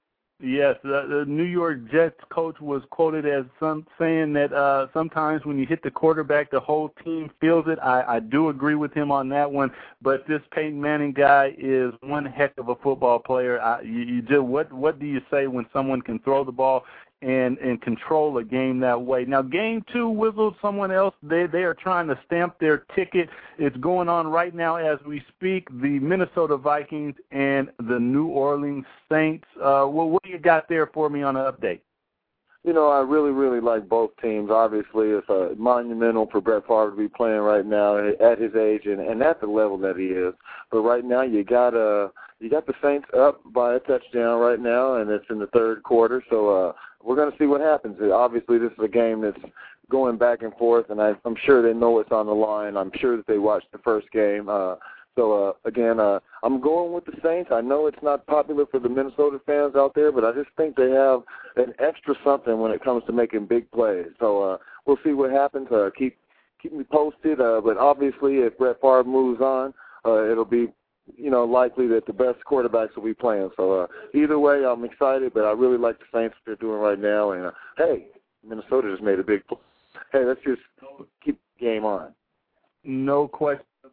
Yes, the, the New York Jets coach was quoted as some saying that uh, sometimes when you hit the quarterback, the whole team feels it. I, I do agree with him on that one. But this Peyton Manning guy is one heck of a football player. I, you, you just, what what do you say when someone can throw the ball and and control a game that way? Now, game two, Whistle, someone else, they, they are trying to stamp their ticket. It's going on right now as we speak, the Minnesota Vikings and the New Orleans Saints. Uh, well, what do you got there for me on an update? You know, I really, really like both teams. Obviously, it's uh, monumental for Brett Favre to be playing right now at his age and, and at the level that he is. But right now, you got uh, you got the Saints up by a touchdown right now, and it's in the third quarter. So uh, we're going to see what happens. Obviously, this is a game that's going back and forth, and I, I'm sure they know it's on the line. I'm sure that they watched the first game. Uh, So, uh, again, uh, I'm going with the Saints. I know it's not popular for the Minnesota fans out there, but I just think they have an extra something when it comes to making big plays. So uh, we'll see what happens. Uh, keep keep me posted. Uh, but obviously, if Brett Favre moves on, uh, it'll be, you know, likely that the best quarterbacks will be playing. So uh, either way, I'm excited, but I really like the Saints what they're doing right now. And, uh, hey, Minnesota just made a big play. Hey, let's just keep the game on. No question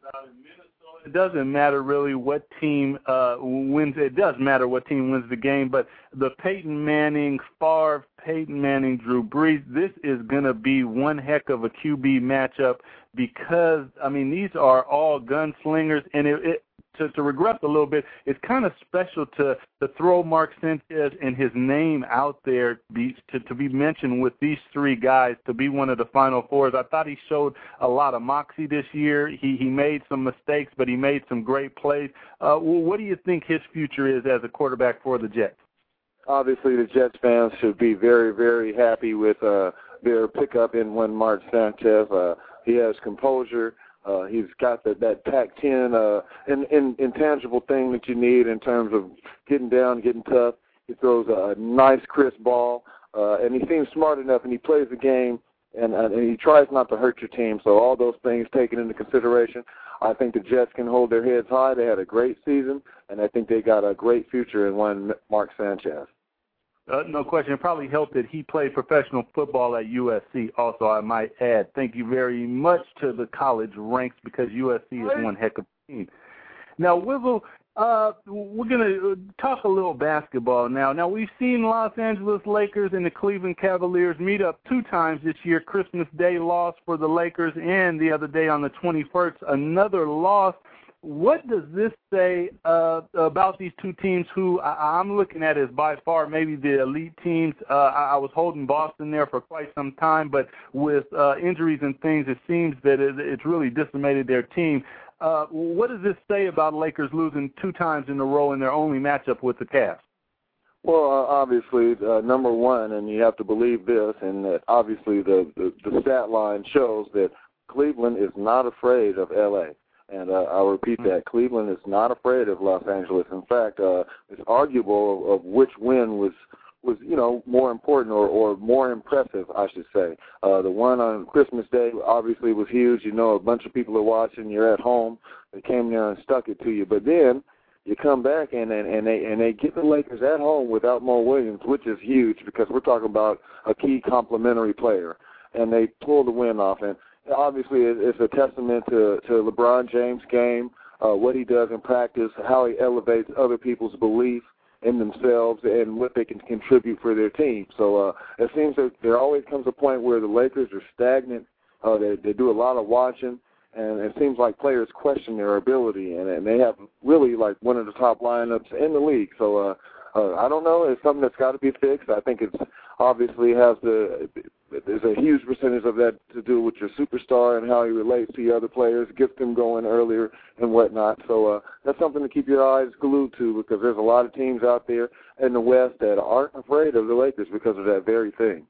about in Minnesota, it doesn't matter really what team uh, wins. It does matter what team wins the game, but the Peyton Manning, Favre, Peyton Manning, Drew Brees, this is going to be one heck of a Q B matchup because, I mean, these are all gunslingers, and it, it To, to regress a little bit, it's kind of special to, to throw Mark Sanchez and his name out there be, to, to be mentioned with these three guys, to be one of the Final Fours. I thought he showed a lot of moxie this year. He he made some mistakes, but he made some great plays. Uh, well, what do you think his future is as a quarterback for the Jets? Obviously, the Jets fans should be very, very happy with uh, their pickup in one Mark Sanchez. Uh, he has composure. Uh, he's got the, that Pac ten uh, in, in, intangible thing that you need in terms of getting down, getting tough. He throws a nice, crisp ball, uh, and he seems smart enough, and he plays the game, and, and he tries not to hurt your team. So all those things taken into consideration, I think the Jets can hold their heads high. They had a great season, and I think they got a great future in one Mark Sanchez. Uh, no question. It probably helped that he played professional football at U S C also, I might add. Thank you very much to the college ranks because U S C is one heck of a team. Now, Wizzle, uh, we're going to talk a little basketball now. Now, we've seen Los Angeles Lakers and the Cleveland Cavaliers meet up two times this year. Christmas Day loss for the Lakers, and the other day on the twenty-first, another loss. What does this say uh, about these two teams who I, I'm looking at as by far maybe the elite teams? Uh, I, I was holding Boston there for quite some time, but with uh, injuries and things, it seems that it, it's really decimated their team. Uh, what does this say about Lakers losing two times in a row in their only matchup with the Cavs? Well, uh, obviously, uh, number one, and you have to believe this, and that obviously the, the, the stat line shows that Cleveland is not afraid of L A And uh, I'll repeat that. Cleveland is not afraid of Los Angeles. In fact, uh, it's arguable of which win was, was you know, more important or, or more impressive, I should say. Uh, the one on Christmas Day obviously was huge. You know, a bunch of people are watching. You're at home. They came there and stuck it to you. But then you come back and, and, and, they, and they get the Lakers at home without Mo Williams, which is huge because we're talking about a key complementary player. And they pull the win off. And obviously, it's a testament to, to LeBron James' game, uh, what he does in practice, how he elevates other people's belief in themselves and what they can contribute for their team. So uh, it seems that there always comes a point where the Lakers are stagnant. Uh, they, they do a lot of watching, and it seems like players question their ability, and, and they have really like one of the top lineups in the league. So uh, uh, I don't know. It's something that's got to be fixed. I think it's obviously has the there's a huge percentage of that to do with your superstar and how he relates to your other players, gets them going earlier and whatnot. So uh, that's something to keep your eyes glued to because there's a lot of teams out there in the West that aren't afraid of the Lakers because of that very thing.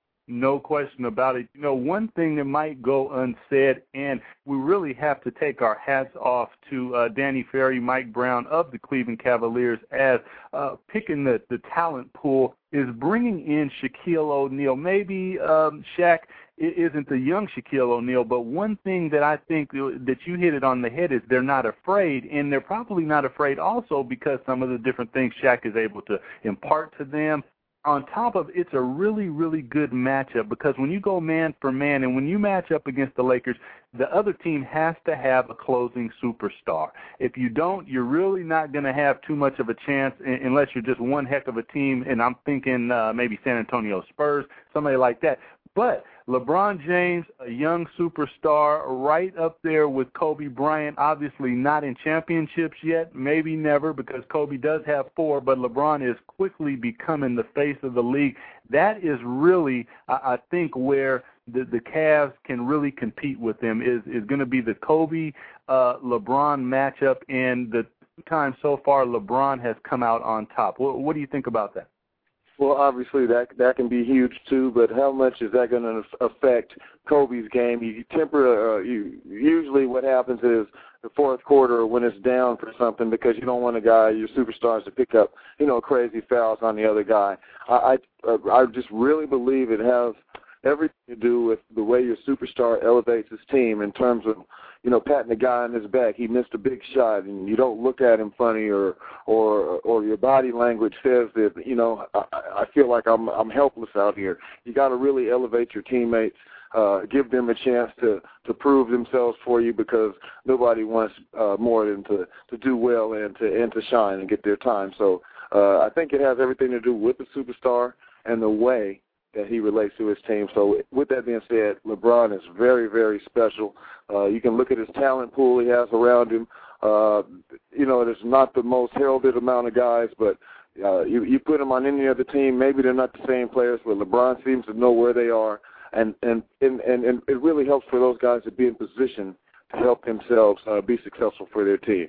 No question about it. You know, one thing that might go unsaid, and we really have to take our hats off to uh, Danny Ferry, Mike Brown of the Cleveland Cavaliers as uh, picking the, the talent pool is bringing in Shaquille O'Neal. Maybe um, Shaq isn't the young Shaquille O'Neal, but one thing that I think that you hit it on the head is they're not afraid, and they're probably not afraid also because some of the different things Shaq is able to impart to them. On top of it's a really, really good matchup because when you go man for man and when you match up against the Lakers, the other team has to have a closing superstar. If you don't, you're really not going to have too much of a chance unless you're just one heck of a team, and I'm thinking uh, maybe San Antonio Spurs, somebody like that. But LeBron James, a young superstar, right up there with Kobe Bryant, obviously not in championships yet, maybe never because Kobe does have four, but LeBron is quickly becoming the face of the league. That is really, I think, where the, the Cavs can really compete with them is, is going to be the Kobe uh, LeBron matchup, and the two times so far LeBron has come out on top. What, what do you think about that? Well, obviously that that can be huge too, but how much is that going to affect Kobe's game? You temper. Uh, you usually what happens is the fourth quarter when it's down for something because you don't want a guy, your superstars, to pick up you know crazy fouls on the other guy. I I, I just really believe it has everything to do with the way your superstar elevates his team in terms of, you know, patting the guy on his back. He missed a big shot, and you don't look at him funny, or or or your body language says that, you know, I, I feel like I'm I'm helpless out here. You got to really elevate your teammates. uh, give them a chance to, to prove themselves for you, because nobody wants uh, more than to, to do well and to and to shine and get their time. So uh, I think it has everything to do with the superstar and the way that he relates to his team. So with that being said, LeBron is very, very special. Uh, you can look at his talent pool he has around him. Uh, you know, there's not the most heralded amount of guys, but uh, you, you put them on any other team, maybe they're not the same players, but LeBron seems to know where they are, and, and, and, and, and it really helps for those guys to be in position to help themselves uh, be successful for their team.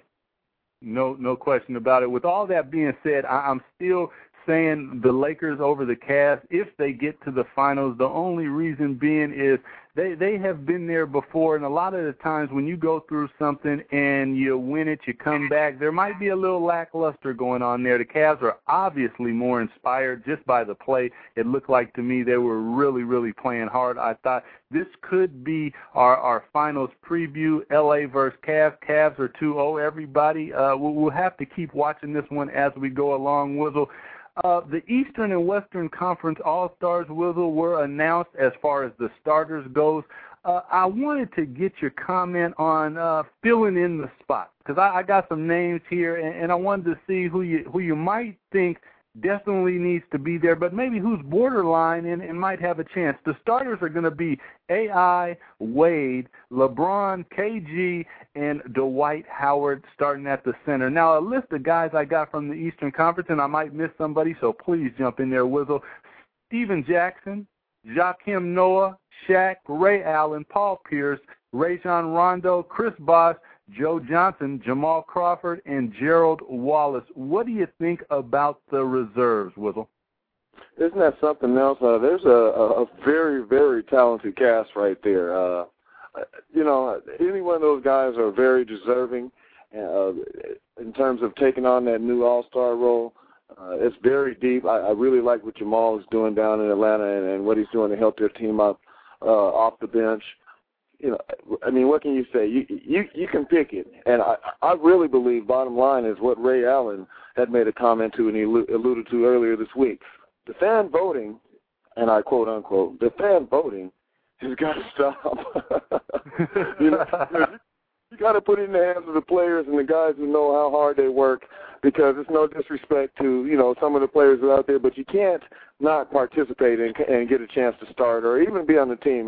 No, no question about it. With all that being said, I, I'm still saying the Lakers over the Cavs if they get to the finals. The only reason being is they they have been there before, and a lot of the times when you go through something and you win it, you come back, there might be a little lackluster going on there. The Cavs are obviously more inspired just by the play. It looked like to me they were really, really playing hard. I thought this could be our, our finals preview, L A versus Cavs. Cavs are two oh, everybody. Uh, we'll, we'll have to keep watching this one as we go along, Wizzle. Uh, the Eastern and Western Conference All-Stars, Wizzle, were announced as far as the starters goes. Uh, I wanted to get your comment on uh, filling in the spot, because I, I got some names here, and, and I wanted to see who you who you might think definitely needs to be there, but maybe who's borderline and, and might have a chance. The starters are going to be A I, Wade, LeBron, K G, and Dwight Howard starting at the center. Now, a list of guys I got from the Eastern Conference, and I might miss somebody, so please jump in there, Wizzle. Steven Jackson, Joakim Noah, Shaq, Ray Allen, Paul Pierce, Rajon Rondo, Chris Bosh, Joe Johnson, Jamal Crawford, and Gerald Wallace. What do you think about the reserves, Wizzle? Isn't that something else? Uh, there's a, a very, very talented cast right there. Uh, you know, any one of those guys are very deserving uh, in terms of taking on that new all-star role. Uh, it's very deep. I, I really like what Jamal is doing down in Atlanta and, and what he's doing to help their team up uh, off the bench. You know, I mean, what can you say? You you you can pick it, and I I really believe bottom line is what Ray Allen had made a comment to and he alluded to earlier this week. The fan voting, and I quote unquote, the fan voting has got to stop. you know, you got to put it in the hands of the players and the guys who know how hard they work, because it's no disrespect to, you know, some of the players who are out there, but you can't not participate and, and get a chance to start or even be on the team,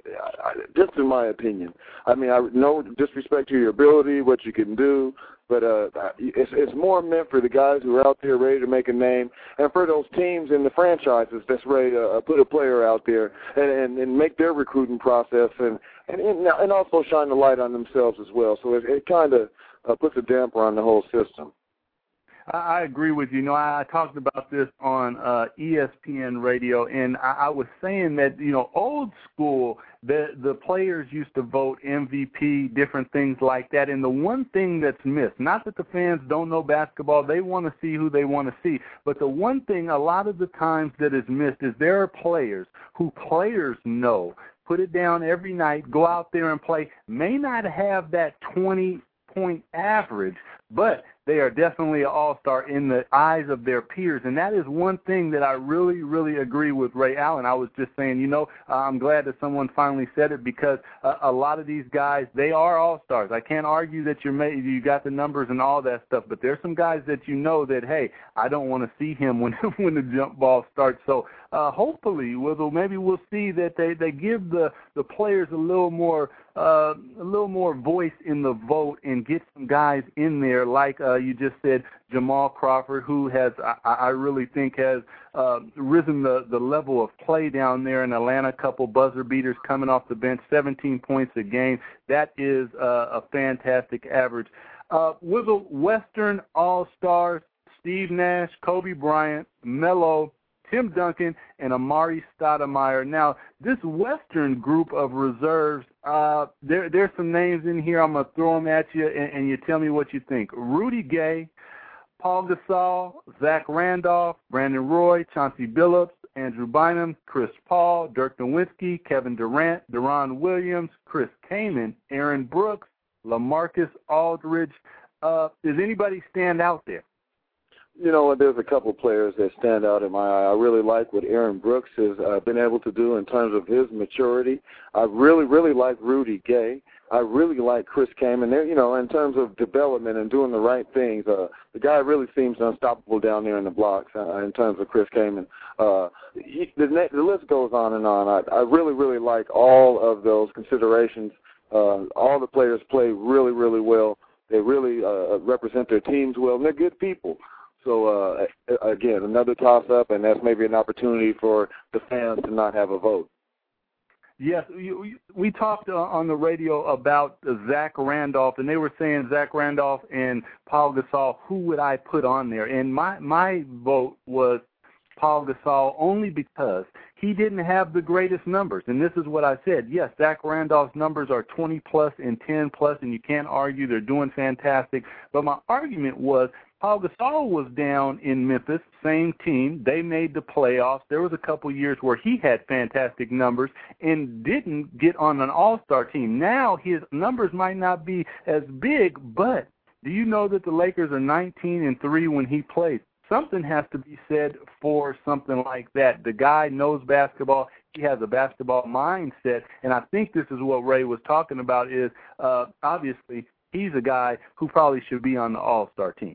just in my opinion. I mean, I no disrespect to your ability, what you can do, but uh, it's, it's more meant for the guys who are out there ready to make a name and for those teams and the franchises that's ready to uh, put a player out there and, and, and make their recruiting process and, and, and also shine the light on themselves as well. So it, it kind of uh, puts a damper on the whole system. I agree with you. You know, I talked about this on uh, E S P N radio, and I, I was saying that, you know, old school, the the players used to vote M V P, different things like that. And the one thing that's missed, not that the fans don't know basketball, they want to see who they want to see, but the one thing a lot of the times that is missed is there are players who players know, put it down every night, go out there and play, may not have that twenty-point average, but they are definitely an all-star in the eyes of their peers, and that is one thing that I really, really agree with Ray Allen. I was just saying, you know, uh, I'm glad that someone finally said it, because uh, a lot of these guys, they are all-stars. I can't argue that you're made, you got the numbers and all that stuff, but there's some guys that you know that, hey, I don't want to see him when when the jump ball starts. So uh, hopefully, we'll, maybe we'll see that they, they give the, the players a little more uh, a little more voice in the vote and get some guys in there like uh, you just said, Jamal Crawford, who has, I, I really think, has uh, risen the, the level of play down there in Atlanta. A couple buzzer beaters coming off the bench, seventeen points a game. That is uh, a fantastic average. Uh, Wizzle, Western All-Stars, Steve Nash, Kobe Bryant, Melo, Tim Duncan, and Amari Stoudemire. Now, this Western group of reserves, uh, there, there's some names in here. I'm going to throw them at you, and, and you tell me what you think. Rudy Gay, Paul Gasol, Zach Randolph, Brandon Roy, Chauncey Billups, Andrew Bynum, Chris Paul, Dirk Nowitzki, Kevin Durant, Deron Williams, Chris Kaman, Aaron Brooks, LaMarcus Aldridge. Uh, does anybody stand out there? You know, there's a couple players that stand out in my eye. I really like what Aaron Brooks has uh, been able to do in terms of his maturity. I really, really like Rudy Gay. I really like Chris Kaman. There, you know, in terms of development and doing the right things, uh, the guy really seems unstoppable down there in the blocks. Uh, in terms of Chris Kaman, uh, he, the, the list goes on and on. I, I really, really like all of those considerations. Uh, all the players play really, really well. They really uh, represent their teams well, and they're good people. So, uh, again, another toss-up, and that's maybe an opportunity for the fans to not have a vote. Yes, you, we talked uh, on the radio about uh, Zach Randolph, and they were saying Zach Randolph and Paul Gasol, who would I put on there? And my, my vote was Paul Gasol only because he didn't have the greatest numbers. And this is what I said. Yes, Zach Randolph's numbers are twenty plus and ten plus, and you can't argue they're doing fantastic. But my argument was Paul Gasol was down in Memphis, same team. They made the playoffs. There was a couple years where he had fantastic numbers and didn't get on an all-star team. Now his numbers might not be as big, but do you know that the Lakers are nineteen and three when he plays? Something has to be said for something like that. The guy knows basketball. He has a basketball mindset, and I think this is what Ray was talking about is uh, obviously he's a guy who probably should be on the all-star team.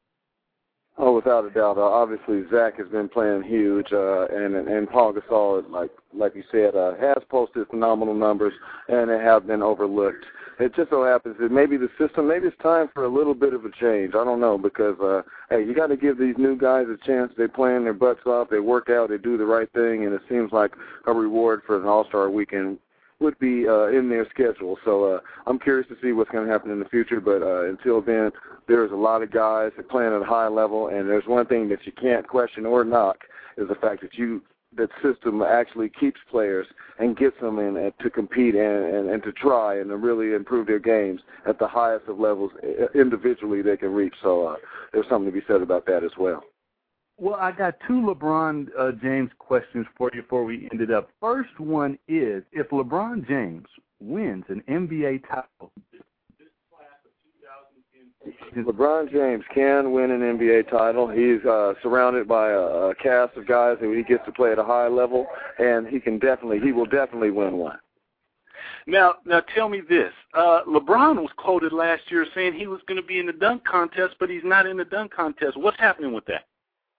Oh, without a doubt. Uh, obviously, Zach has been playing huge, uh, and and Paul Gasol, like like you said, uh, has posted phenomenal numbers, and they have been overlooked. It just so happens that maybe the system, maybe it's time for a little bit of a change. I don't know, because, uh, hey, you got to give these new guys a chance. They're playing their butts off. They work out. They do the right thing, and it seems like a reward for an all-star weekend would be uh, in their schedule. So uh, I'm curious to see what's going to happen in the future. But uh, until then, there's a lot of guys that playing at a high level, and there's one thing that you can't question or knock is the fact that you that system actually keeps players and gets them in uh, to compete and, and, and to try and to really improve their games at the highest of levels individually they can reach. So uh, there's something to be said about that as well. Well, I got two LeBron uh, James questions for you before we end it up. First one is, if LeBron James wins an N B A title, LeBron James can win an N B A title. He's uh, surrounded by a, a cast of guys who he gets to play at a high level, and he can definitely, he will definitely win one. Now, now tell me this. Uh, LeBron was quoted last year saying he was going to be in the dunk contest, but he's not in the dunk contest. What's happening with that?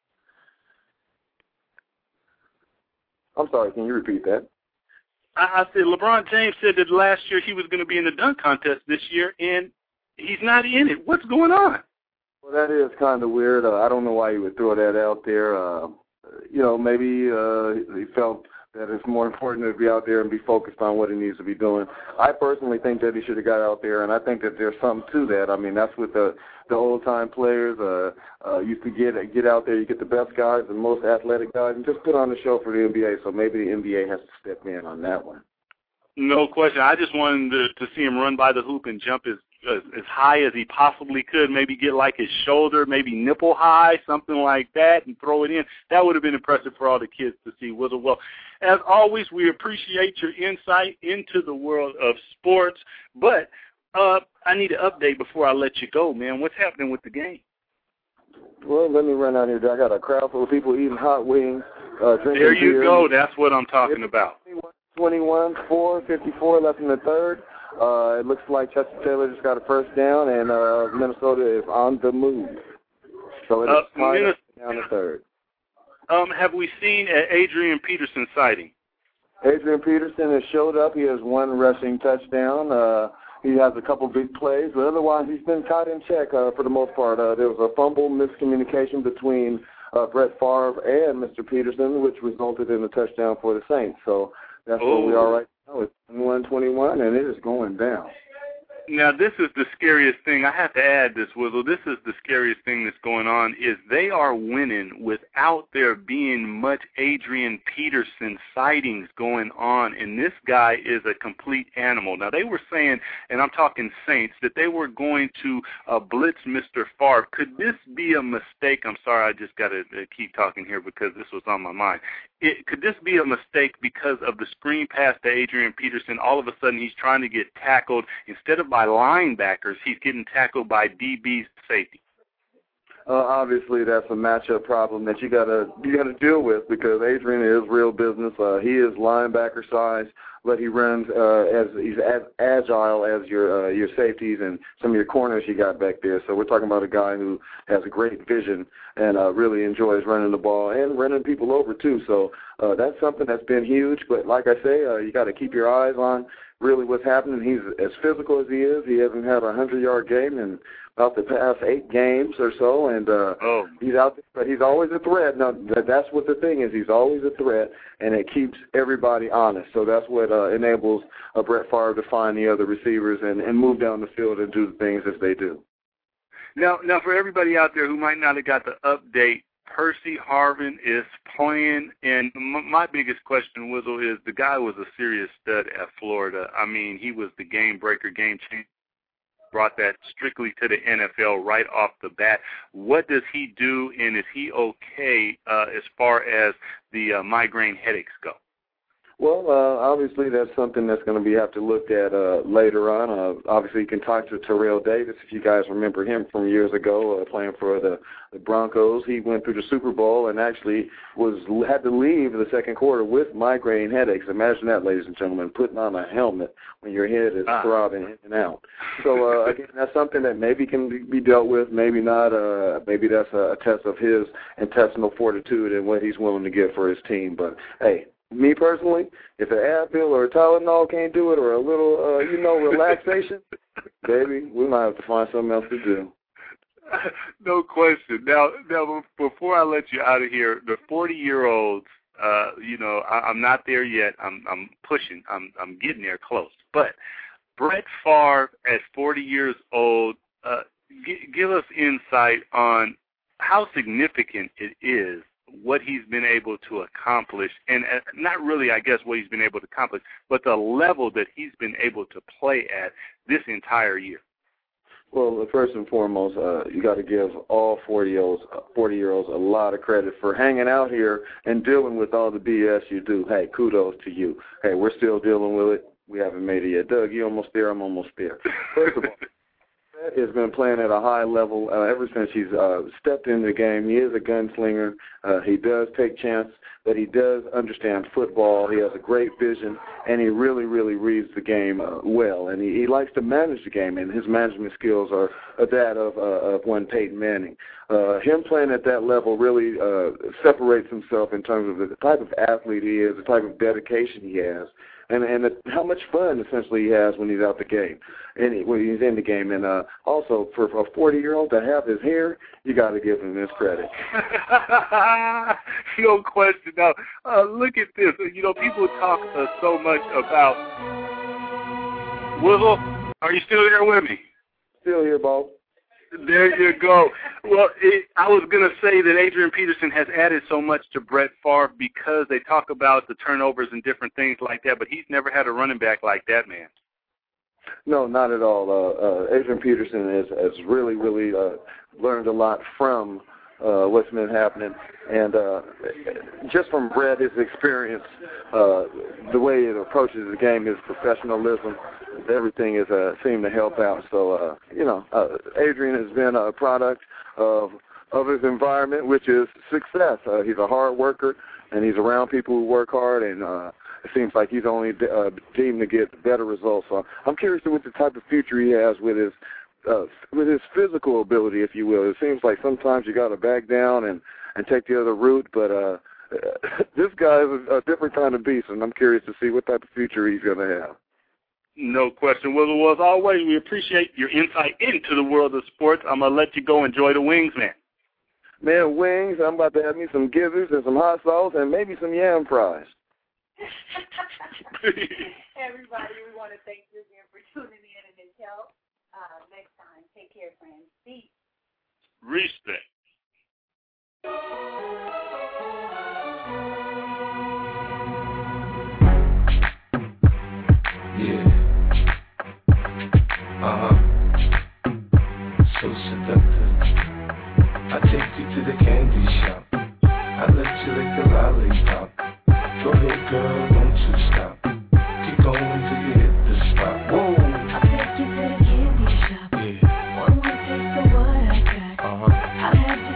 I'm sorry, can you repeat that? I, I said LeBron James said that last year he was going to be in the dunk contest this year, and he's not in it. What's going on? Well, that is kind of weird. Uh, I don't know why he would throw that out there. Uh, you know, maybe uh, he felt that it's more important to be out there and be focused on what he needs to be doing. I personally think that he should have got out there, and I think that there's something to that. I mean, that's what the the old-time players uh, uh, used to get get out there. You get the best guys and most athletic guys and just put on the show for the N B A, so maybe the N B A has to step in on that one. No question. I just wanted to, to see him run by the hoop and jump as, as as high as he possibly could, maybe get like his shoulder, maybe nipple high, something like that, and throw it in. That would have been impressive for all the kids to see. Well, well, as always, we appreciate your insight into the world of sports, but uh, I need an update before I let you go, man. What's happening with the game? Well, let me run out here. I got a crowd full of people eating hot wings, uh, drinking There you beer. go. That's what I'm talking about. twenty-one four, fifty-four left in the third. Uh, it looks like Chester Taylor just got a first down, and uh, Minnesota is on the move. So it's Uh, tied Minnesota- up down the third. Um, have we seen uh, Adrian Peterson sighting? Adrian Peterson has showed up. He has one rushing touchdown. Uh, he has a couple big plays, but otherwise he's been caught in check uh, for the most part. Uh, there was a fumble miscommunication between uh, Brett Favre and Mister Peterson, which resulted in a touchdown for the Saints. So that's Oh. where we are right now. It's twenty-one twenty-one, and it is going down. Now, this is the scariest thing. I have to add this, Wizzle. This is the scariest thing that's going on is they are winning without there being much Adrian Peterson sightings going on, and this guy is a complete animal. Now, they were saying, and I'm talking Saints, that they were going to uh, blitz Mister Favre. Could this be a mistake? I'm sorry, I just got to uh, keep talking here because this was on my mind. It, could this be a mistake because of the screen pass to Adrian Peterson? All of a sudden, he's trying to get tackled. Instead of by linebackers, he's getting tackled by D B's safety. uh, obviously that's a matchup problem that you gotta you gotta deal with because Adrian is real business. Uh, he is linebacker size, but he runs uh, as he's as agile as your uh, your safeties and some of your corners you got back there. So we're talking about a guy who has a great vision and uh, really enjoys running the ball and running people over too. So uh, that's something that's been huge. But like I say, uh, you got to keep your eyes on really what's happening. He's as physical as he is. He hasn't had a hundred-yard game in about the past eight games or so, and uh, oh. he's out there, but he's always a threat. Now, that, that's what the thing is. He's always a threat, and it keeps everybody honest. So that's what uh, enables uh, Brett Favre to find the other receivers and, and move down the field and do the things as they do. Now, now, for everybody out there who might not have got the update, Percy Harvin is playing, and m- my biggest question, Wizzle, is the guy was a serious stud at Florida. I mean, he was the game breaker, game changer, brought that strictly to the N F L right off the bat. What does he do, and is he okay uh, as far as the uh, migraine headaches go? Well, uh, obviously that's something that's going to be have to look at uh, later on. Uh, obviously, you can talk to Terrell Davis if you guys remember him from years ago, uh, playing for the, the Broncos. He went through the Super Bowl and actually was had to leave the second quarter with migraine headaches. Imagine that, ladies and gentlemen, putting on a helmet when your head is ah. throbbing in and out. So uh, again, that's something that maybe can be dealt with, maybe not. Uh, maybe that's a, a test of his intestinal fortitude and what he's willing to give for his team. But hey. Me personally, if an Advil or a Tylenol can't do it or a little, uh, you know, relaxation, baby, we might have to find something else to do. No question. Now, now, before I let you out of here, the forty-year-olds, uh, you know, I, I'm not there yet. I'm, I'm pushing. I'm, I'm getting there close. But Brett Favre at forty years old, uh, g- give us insight on how significant it is what he's been able to accomplish, and uh, not really, I guess, what he's been able to accomplish, but the level that he's been able to play at this entire year. Well, first and foremost, uh, you got to give all forty-year-olds, forty-year-olds a lot of credit for hanging out here and dealing with all the B S you do. Hey, kudos to you. Hey, we're still dealing with it. We haven't made it yet. Doug, you almost there. I'm almost there. First of all, has been playing at a high level uh, ever since he's uh, stepped in the game. He is a gunslinger. Uh, he does take chances, but he does understand football. He has a great vision, and he really, really reads the game uh, well. And he, he likes to manage the game, and his management skills are, are that of, uh, of one Peyton Manning. Uh, him playing at that level really uh, separates himself in terms of the type of athlete he is, the type of dedication he has, and and the, how much fun essentially he has when he's out the game, and he, when he's in the game. And uh, also for, for a forty-year-old to have his hair, you got to give him this credit. No question. Now, uh, look at this. You know, people talk uh, so much about Wizzle. Are you still there with me? Still here, Bob. There you go. Well, it, I was going to say that Adrian Peterson has added so much to Brett Favre because they talk about the turnovers and different things like that, but he's never had a running back like that, man. No, not at all. Uh, uh, Adrian Peterson has, has really, really uh, learned a lot from uh, what's been happening. And uh, just from Brett, his experience, uh, the way he approaches the game, his professionalism, everything is uh, seemed to help out. So, uh, you know, uh, Adrian has been a product of of his environment, which is success. Uh, he's a hard worker, and he's around people who work hard, and uh, it seems like he's only uh, deemed to get better results. So I'm curious to what the type of future he has with his uh, with his physical ability, if you will. It seems like sometimes you got to back down and, and take the other route, but uh, this guy is a, a different kind of beast, and I'm curious to see what type of future he's going to have. No question. Well, as always, we appreciate your insight into the world of sports. I'm going to let you go enjoy the wings, man. Man, wings, I'm about to have me some gizzards and some hot sauce and maybe some yam fries. Everybody, we want to thank you again for tuning in and until uh, next time. Take care, friends. Peace. Respect. Yeah. Uh-huh. So seductive. I take you to the candy shop. I let you lick the lollipop. Go ahead, girl, don't you stop. Keep going till you hit the spot. Whoa. I'll take you to the candy shop. Yeah. One more taste of what I got. Uh-huh. I'll have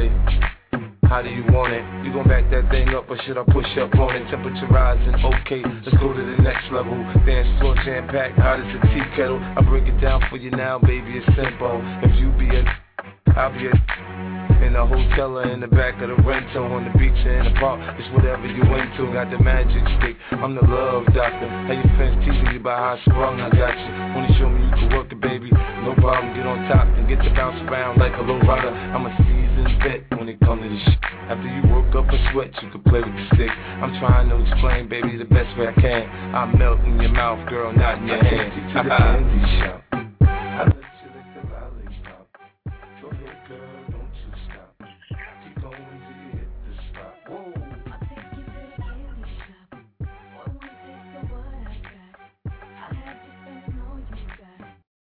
it? How do you want it? You gon' back that thing up or should I push up on it? Temperature rising, okay, let's go to the next level. Dance floor jam packed, hot as a tea kettle. I break it down for you now, baby, it's simple. If you be a, I'll be a in a hotel or in the back of the rental, on the beach or in the park, it's whatever you into. Got the magic stick, I'm the love doctor. How your friends teasing you about how I sprung, I got you. Wanna show me you can work it, baby? No problem, get on top and get to bounce around like a low rider. I'm a seasoned vet when it comes to this shit. After you work up a sweat, you can play with the stick. I'm trying to explain, baby, the best way I can. I melt in your mouth, girl, not in your hand. To the candy shop.